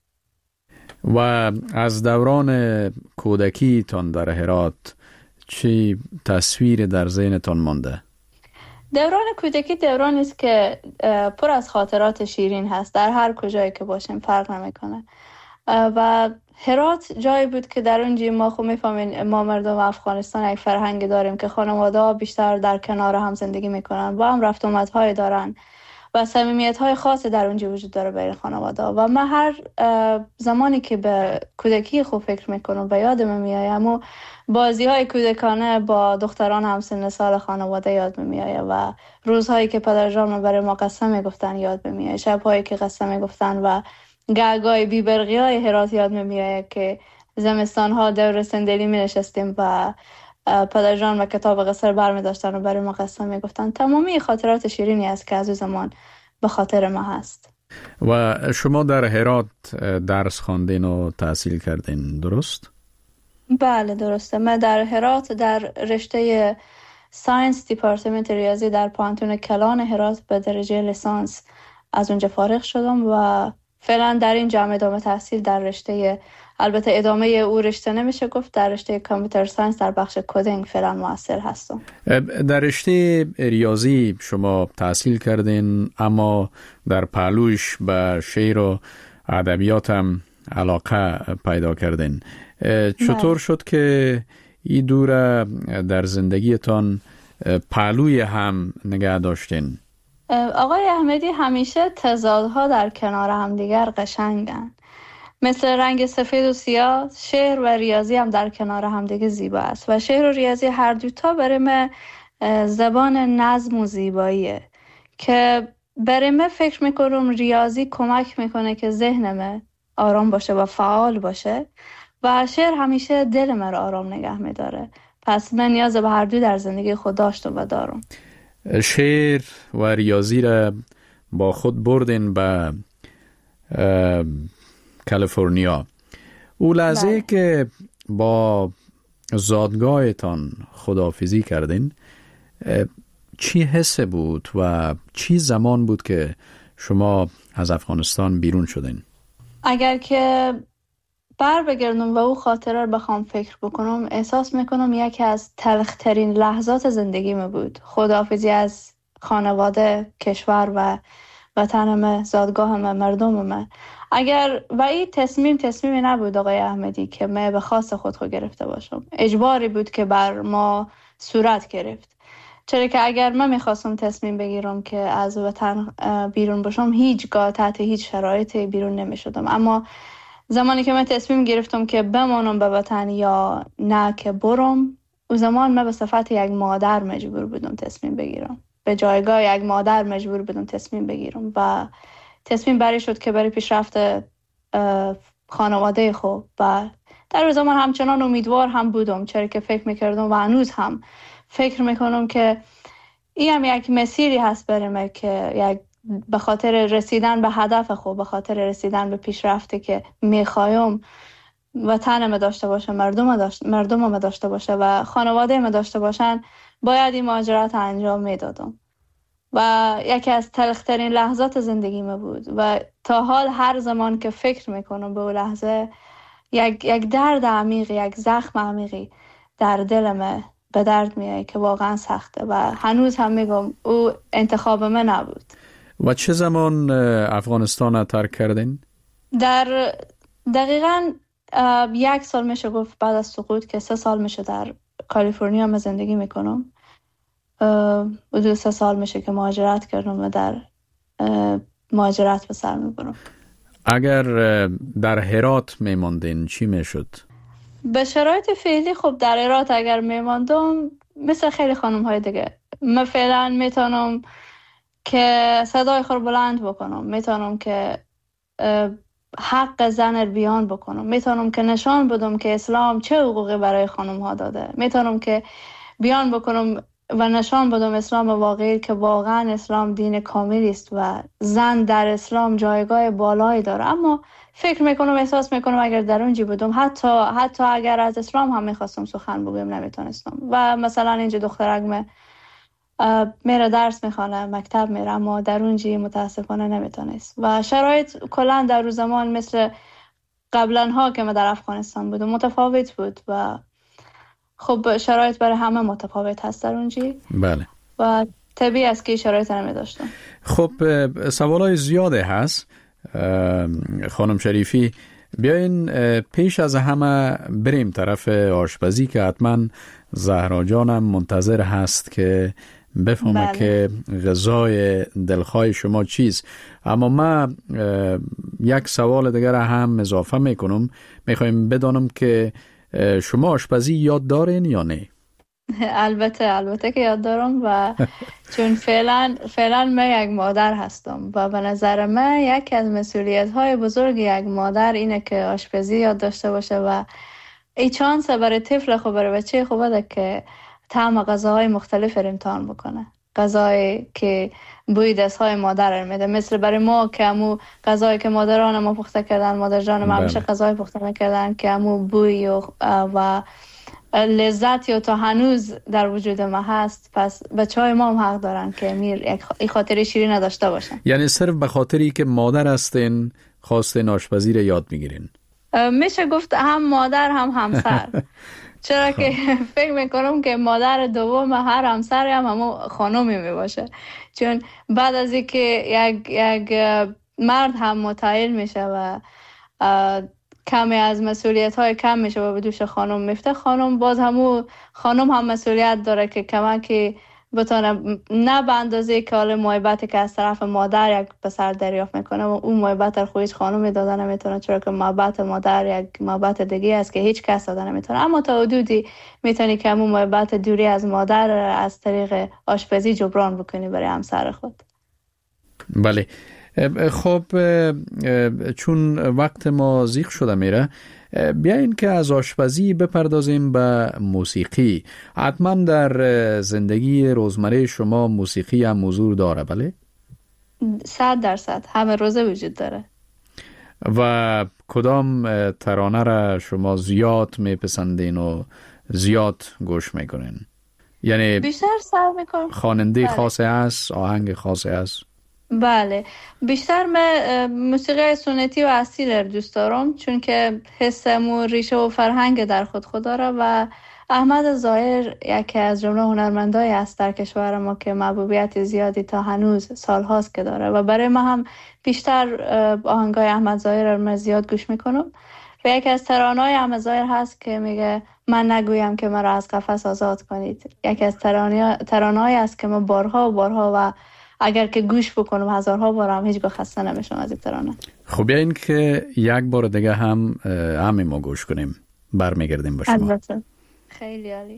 و از دوران کودکی تان در هرات چی تصویر در ذهنتان مانده؟ دوران کودکی دورانی است که پر از خاطرات شیرین هست. در هر کجایی که باشیم فرق نمیکنه و هرات جایی بود که در اونجا ما خب میفهمین ما مردم افغانستان یک فرهنگ داریم که خانواده ها بیشتر در کنار هم زندگی میکنن، با هم رفت آمدهای دارن و صمیمیت‌های خاصی در اونجا وجود داره بین خانواده ها و من هر زمانی که به کودکی خوب فکر میکنم و یادم میآید و بازی‌های کودکانه با دختران همسن سال خانواده یاد میآید و روزهایی که پدرجان برای ما قصه میگفتن یاد میآید، شب‌هایی که قصه میگفتن و گاگای بیبرقی‌های هرات یاد میآید که زمستان‌ها دور صندلی می‌نشستیم و پدرجان و کتاب قصه برمی داشتن و برای ما قصه می گفتن. تمامی خاطرات شیرینی است که از اون زمان به خاطر ما هست. و شما در هرات درس خواندین و تحصیل کردین، درست؟ بله درسته. من در هرات در رشته ساینس دیپارتمنت ریاضی در پانتون کلان هرات به درجه لیسانس از اونجا فارغ شدم و فعلا در این جامعه ادامه تحصیل در رشته، البته ادامه او رشته نمیشه گفت، در رشته کامپیوتر ساینس در بخش کدینگ فعلا مؤثر هستم. در رشته ریاضی شما تحصیل کردین اما در پهلوش به شعر و ادبیات هم علاقه پیدا کردین. چطور شد که این دوره در زندگیتان پهلوی هم نگه داشتین؟ آقای احمدی، همیشه تضادها در کنار همدیگر قشنگن. مثل رنگ سفید و سیاه، شعر و ریاضی هم در کنار همدیگه زیبا است و شعر و ریاضی هر دوتا برای من زبان نظم و زیباییه که برای من فکر میکنم ریاضی کمک میکنه که ذهنم آرام باشه و فعال باشه و شعر همیشه دل من رو آرام نگه میداره. پس من نیاز به هر دو در زندگی خود داشتم و دارم. شعر و ریاضی را با خود بردین به کالیفرنیا. او لحظه که با زادگاهتان خداحافظی کردین، چی حس بود و چی زمان بود که شما از افغانستان بیرون شدین؟ اگر که بر بگردم و او خاطره رو بخوام فکر بکنم، احساس میکنم یکی از تلخترین لحظات زندگیم بود. خداحافظی از خانواده، کشور و وطنم، زادگاهم، مردمم. و این تصمیمی نبود آقای احمدی که من به خاص خود گرفته باشم. اجباری بود که بر ما صورت گرفت. چرا که اگر من میخواستم تصمیم بگیرم که از وطن بیرون باشم، هیچگاه تحت هیچ شرایطی بیرون نمیشدم. اما زمانی که من تصمیم گرفتم که بمانم به وطن یا نه که برم، اون زمان من به صفت یک مادر مجبور بودم تصمیم بگیرم. به جایگاه یک مادر مجبور بودم تصمیم بگیرم و تصمیم بری شد که برای پیشرفت خانواده خود و در اون زمان همچنان امیدوار هم بودم، چرا که فکر میکردم و هنوز هم فکر میکنم که این هم یک مسیری هست برای من که به خاطر رسیدن به هدف خود، به خاطر رسیدن به پیشرفتی که میخوایم وطنم داشته باشه، مردمم داشته باشه و خانواده‌ام داشته باشن، باید این مهاجرت انجام میدادم و یکی از تلخترین لحظات زندگیم بود و تا حال هر زمان که فکر میکنم به اون لحظه یک درد عمیقی، یک زخم عمیقی در دلم به درد میاد که واقعا سخته و هنوز هم میگم او انتخاب من نبود. و چه زمان افغانستان را ترک کردین؟ در دقیقاً 1 سال میشه گفت بعد از سقوط، که 3 سال میشه در کالیفرنیا من زندگی میکنم. حدود 3 سال میشه که مهاجرت کردم و در مهاجرت به سر میبرم. اگر در هرات میماندین چی میشد؟ به شرایط فعلی خب در هرات اگر میماندم، مثل خیلی خانم های دیگه، من فعلا میتونم که صدای خود بلند بکنم، میتونم که حق زن رو بیان بکنم، میتونم که نشان بدم که اسلام چه حقوقی برای خانم ها داده، میتونم که بیان بکنم و نشان بدم اسلام واقعی که واقعا اسلام دین کاملی است و زن در اسلام جایگاه بالایی داره. اما فکر میکنم، احساس میکنم اگر در اونجا بودم، حتی اگر از اسلام هم میخواستم سخن بگم نمیتونستم. و مثلا اینجا دخترک میره درس میخوانه، مکتب میره، اما در اونجا متاسفانه نمیتونست. و شرایط کلا در روز زمان مثل قبلا ها که من در افغانستان بودم متفاوت بود و خب شرایط برای همه متفاوت هست در اونجا. بله. و طبیعی است که شرایط نمی داشتم. خب سوالای زیاده هست خانم شریفی. بیاین پیش از همه بریم طرف آشپزی که حتما زهرا جانم منتظر هست که بفهمه که غذای دلخواه شما چیست. اما من یک سوال دیگر هم اضافه میکنم. میخوایم بدانم که شما آشپزی یاد دارین یا نه؟ البته که یاد دارم و چون فعلا من یک مادر هستم و به نظر من یکی از مسئولیت‌های بزرگ یک مادر اینه که آشپزی یاد داشته باشه و این چانس برای طفل خوب، برای بچه خوب بده که طعم غذاهای مختلف رو امتحان بکنه. غذایی که بوی دست‌های مادر رو میده، مثل برای ما که همون غذایی که مادران ما پخته کردن، مادر جان ما همیشه غذای پخته می‌کردن که همون بوی و لذت یا تا هنوز در وجود ما هست. پس بچه‌های ما هم حق دارن که این خاطره شیرین نداشته باشن. یعنی صرف به خاطری که مادر هستین خواستین آشپزی رو یاد میگیرین؟ میشه گفت هم مادر هم همسر. چرا که فکر میکنم که مادر دوم هر همسر همون خانومی میباشه، چون بعد از اینکه یک مرد هم متعهل میشه و کمی از مسئولیت های کم میشه و به دوش خانم میفته، خانم باز خانم هم مسئولیت داره که کمکی بتونه نه به اندازه که حال محبتی که از طرف مادر یک پسر دریافت میکنه و اون محبت رو خودش خانم داده نمیتونه، چرا که محبت مادر یک محبت دیگه است که هیچ کس داده نمیتونه. اما تا حدودی میتونی که همون محبت دوری از مادر از طریق آشپزی جبران بکنی برای همسر خود. بله. خب چون وقت ما زیغ شده میره، بیاین که از آشپزی بپردازیم به موسیقی. حتما در زندگی روزمره شما موسیقی هم حضور داره، بله؟ 100% همه روزه وجود داره. و کدام ترانه را شما زیاد میپسندین و زیاد گوش میکنین؟ یعنی بیشتر سعی میکنم. خواننده خاصی هست، آهنگ خاصی هست؟ بله، بیشتر من موسیقی سنتی و اصیل رو دوست دارم، چون که حس و ریشه و فرهنگ در خود داره و احمد ظاهر یکی از جمله هنرمندایی است در کشور ما که محبوبیت زیادی تا هنوز سالهاست که داره و برای ما هم بیشتر آهنگای احمد ظاهر رو زیاد گوش میکنم. و یکی از ترانه‌های احمد ظاهر هست که میگه من نگویم که مرا از قفس آزاد کنید. یکی از ترانه‌هایی است که ما بارها و بارها و اگر که گوش بکنم هزارها بار هم هیچ خسته نمیشم از این ترانه. خب این که یک بار دیگه هم همین ما گوش کنیم، برمیگردیم با شما. البته. خیلی عالی.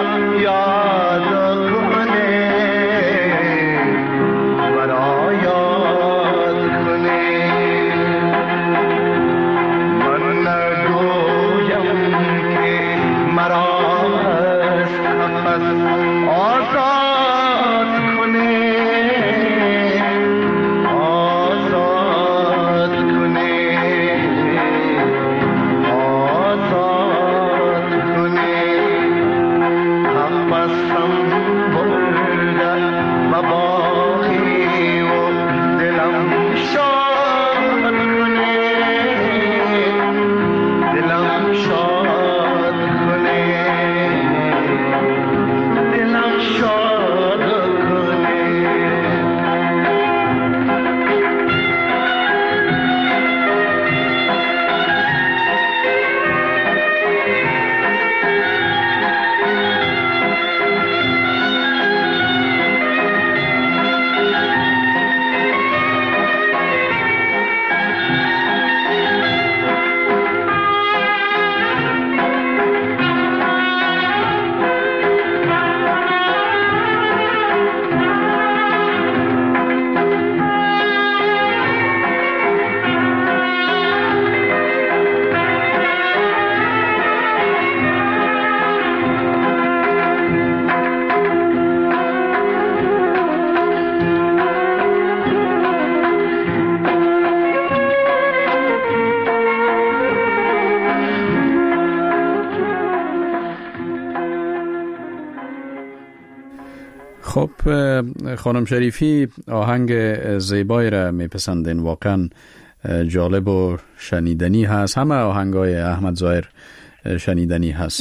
یاد کنه برای خانم شریفی آهنگ زیبایی را میپسندین، واقعا جالب و شنیدنی هست. همه آهنگای احمد ظاهر شنیدنی هست.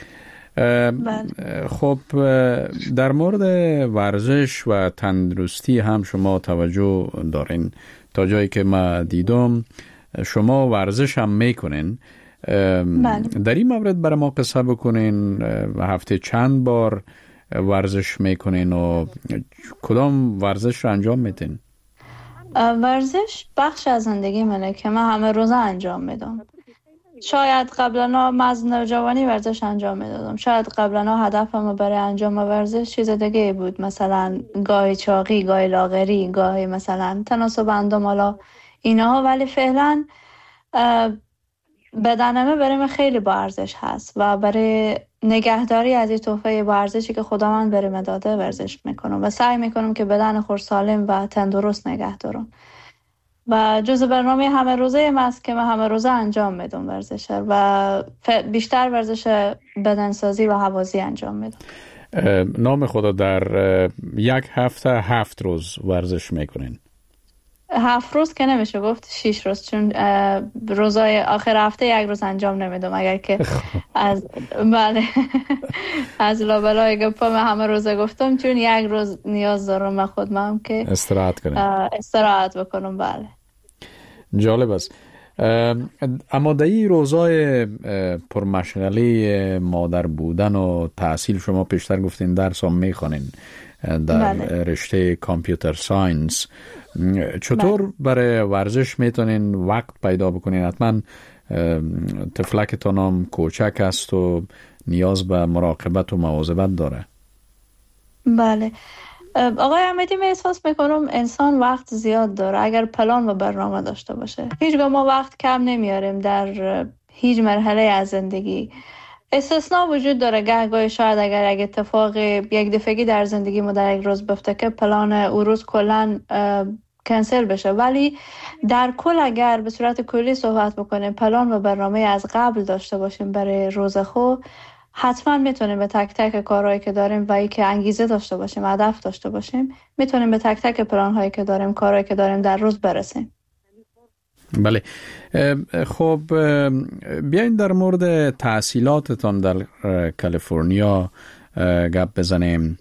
خب در مورد ورزش و تندرستی هم شما توجه دارین. تا جایی که ما دیدم شما ورزش هم میکنین. در این مورد برای ما قصه بکنین. هفته چند بار ورزش میکنین و کدام ورزش رو انجام میدین؟ ورزش بخش از زندگی منه که من همه روزه انجام میدم. شاید قبلا از نوجوانی ورزش انجام میدادم، شاید قبلا هدفم برای انجام ورزش چیز دیگه بود، مثلا گاهی چاقی، گاهی لاغری، گاهی مثلا تناسب اندام، حالا اینها. ولی فعلا بدنمه برای من خیلی با ارزش هست و برای نگهداری از این تحفه با ارزشی که خدا من برای من داده ورزش میکنم و سعی میکنم که بدن خود سالم و تندرست نگه دارم. و جزء برنامه همه روزه است که من همه روزه انجام میدم ورزش و بیشتر ورزش بدنسازی و هوازی انجام میدم. نام خدا در یک هفته 7 روز ورزش میکنین؟ 7 روز که نمیشه گفت، 6 روز، چون روزای آخر هفته 1 روز انجام نمیدم. اگر که از لابلای گپا من همه روزه گفتم، چون 1 روز نیاز دارم من خودم که استراحت بکنم. بله، جالب است. اما در این روزای پرمشغله مادر بودن و تحصیل، شما پیشتر گفتین درس هم میخوانین در رشته کامپیوتر ساینس، چطور برای ورزش میتونین وقت پیدا بکنین؟ حتما طفلکتان هم کوچک است و نیاز به مراقبت و مواظبت داره. بله آقای احمدی، من احساس میکنم انسان وقت زیاد داره اگر پلان و برنامه داشته باشه. هیچگاه ما وقت کم نمیاریم در هیچ مرحله از زندگی. استثناء وجود داره، گاهی شاید اگر یک اتفاق یک دفعگی در زندگی ما در یک روز بیفته که پلان او روز کلا کنسل بشه، ولی در کل اگر به صورت کلی صحبت بکنیم، پلان و برنامه از قبل داشته باشیم برای روز خود، حتما میتونیم به تک تک کارهایی که داریم و ای که انگیزه داشته باشیم، هدف داشته باشیم، میتونیم به تک تک پلان‌هایی که داریم، کارهایی که داریم در روز برسیم. بله. خب بیاین در مورد تحصیلاتتان در کالیفرنیا گپ بزنیم.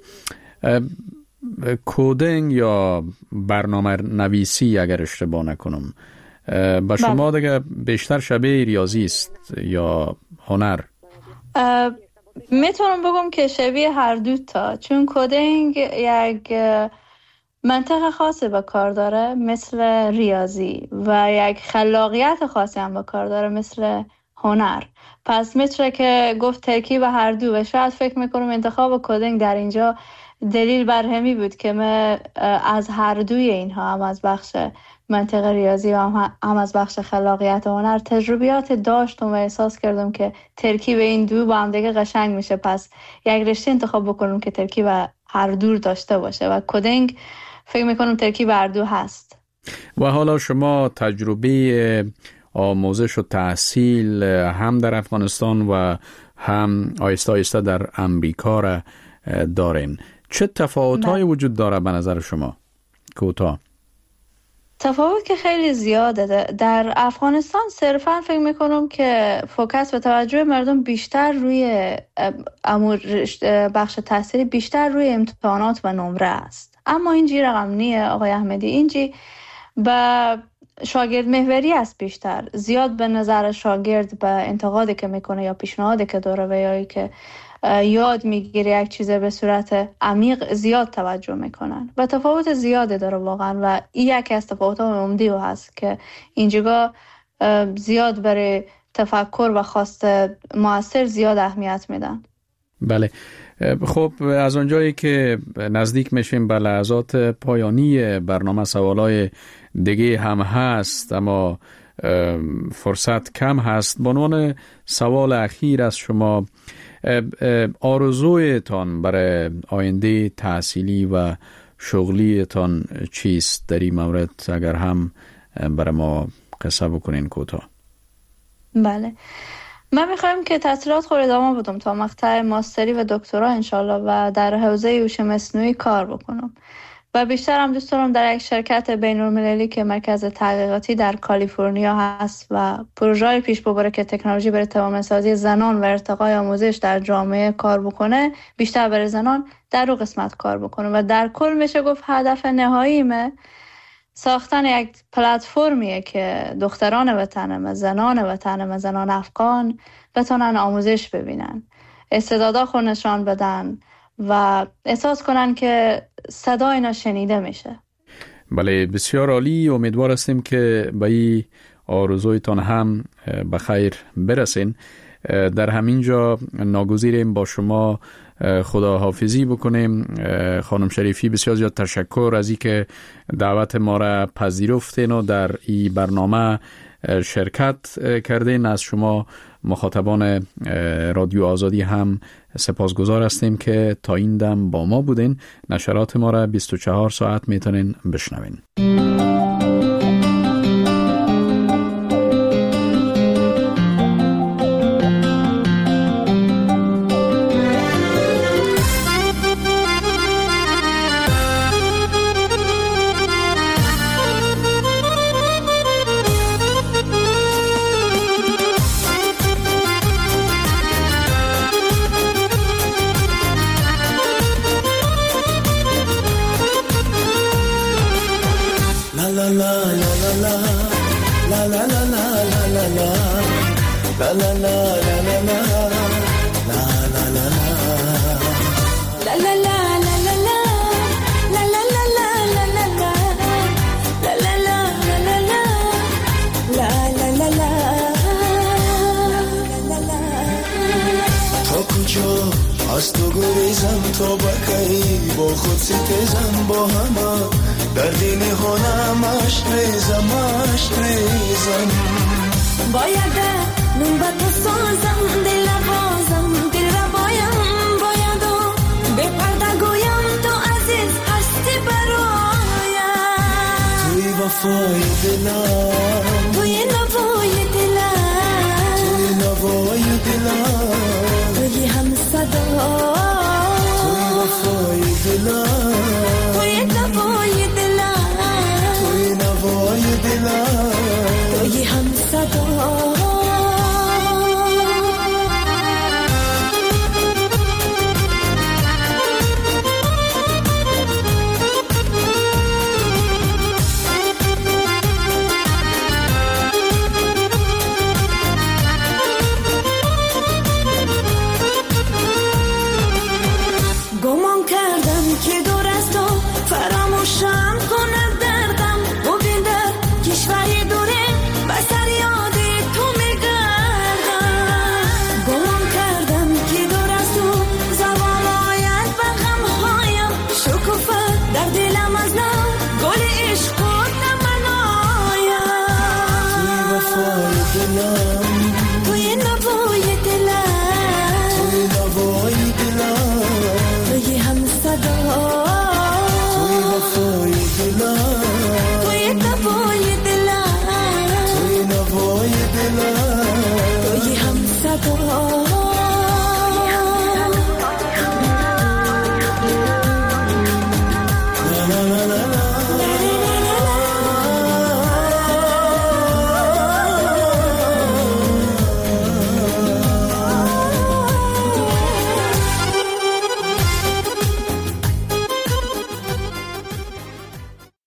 کدینگ یا برنامه نویسی اگر اشتباه نکنم، با شما دیگه بیشتر شبیه ریاضی است یا هنر؟ میتونم بگم که شبیه هر دو تا، چون کدینگ یک منطق خاصی به کار داره مثل ریاضی و یک خلاقیت خاصی هم به کار داره مثل هنر. پس میتونه که گفت ترکیب هر دو، و شاید فکر میکنم انتخاب کدینگ در اینجا دلیل بر همی بود که من از هر دوی اینها، هم از بخش منطق ریاضی و هم از بخش خلاقیت و هنر تجربیات داشتم و احساس کردم که ترکیب این دو با هم دیگه قشنگ میشه. پس یک رشته انتخاب بکنم که ترکیب هر دو داشته باشه و کدینگ فکر میکنم ترکیب هر دو هست. و حالا شما تجربه آموزش و تحصیل هم در افغانستان و هم آیسته آیسته در امریکا را دارین. چه تفاوت‌هایی وجود داره به نظر شما؟ کوتاه. تفاوت که خیلی زیاده. در افغانستان صرفاً فکر میکنم که فوکس و توجه مردم بیشتر روی بخش تحصیلی بیشتر روی امتحانات و نمره است. اما اینجی رقم نیه آقای احمدی. اینجی به شاگرد محوری است بیشتر. زیاد به نظر شاگرد به انتقادی که میکنه یا پیشنهادی که داره و یا که یاد میگیره یک چیز به صورت عمیق زیاد توجه میکنن و تفاوت زیاده داره واقعا. و این یکی از تفاوت‌های عمده هست که اینجا زیاد برای تفکر و خواست مؤثر زیاد اهمیت میدن. بله. خب از اونجایی که نزدیک میشیم به لحظات پایانی برنامه، سوالای دیگه هم هست اما فرصت کم هست. به عنوان سوال اخیر از شما، آرزویتان برای آینده تحصیلی و شغلیتان چیست؟ در این مورد اگر هم برای ما قصه بکنین کوتاه. بله، من میخوایم که تحصیلات خود ادامه بدم تا مقطع ماستری و دکترا انشالله و در حوزه هوش مصنوعی کار بکنم و بیشتر هم دوست دارم در یک شرکت بین‌المللی که مرکز تحقیقاتی در کالیفرنیا هست و پروژه‌ای پیش ببره که تکنولوژی برای توانمندسازی زنان و ارتقای آموزش در جامعه کار بکنه، بیشتر برای زنان در رو قسمت کار بکنه و در کل میشه گفت هدف نهاییمه ساختن یک پلتفرمیه که دختران وطنم، زنان وطنم، زنان افغان بتونن آموزش ببینن، استعدادا خود نشان بدن و احساس کنن که صدای اینا شنیده میشه. بله، بسیار عالی. امیدوار هستیم که به این آرزویتان هم به خیر برسین. در همین جا ناگزیریم با شما خداحافظی بکنیم. خانم شریفی، بسیار زیاد تشکر از اینکه دعوت ما را پذیرفتین و در این برنامه شرکت کردین. از شما مخاطبان رادیو آزادی هم سپاسگزار هستیم که تا این دم با ما بودین. نشرات ما را 24 ساعت میتونین بشنوین. از تو گریزم تا بکی با خود ستیزم با همه در دین هنم عشق ریزم باید نون با تو سازم دل بازم دل را باید و به پرده گویم تو عزیز هستی برایم توی وفای دلم توی نوای دلم توی نوای دلم توی هم صدا توی وفای دلم توی نوای دلم توی نوای دلم توی هم صدا love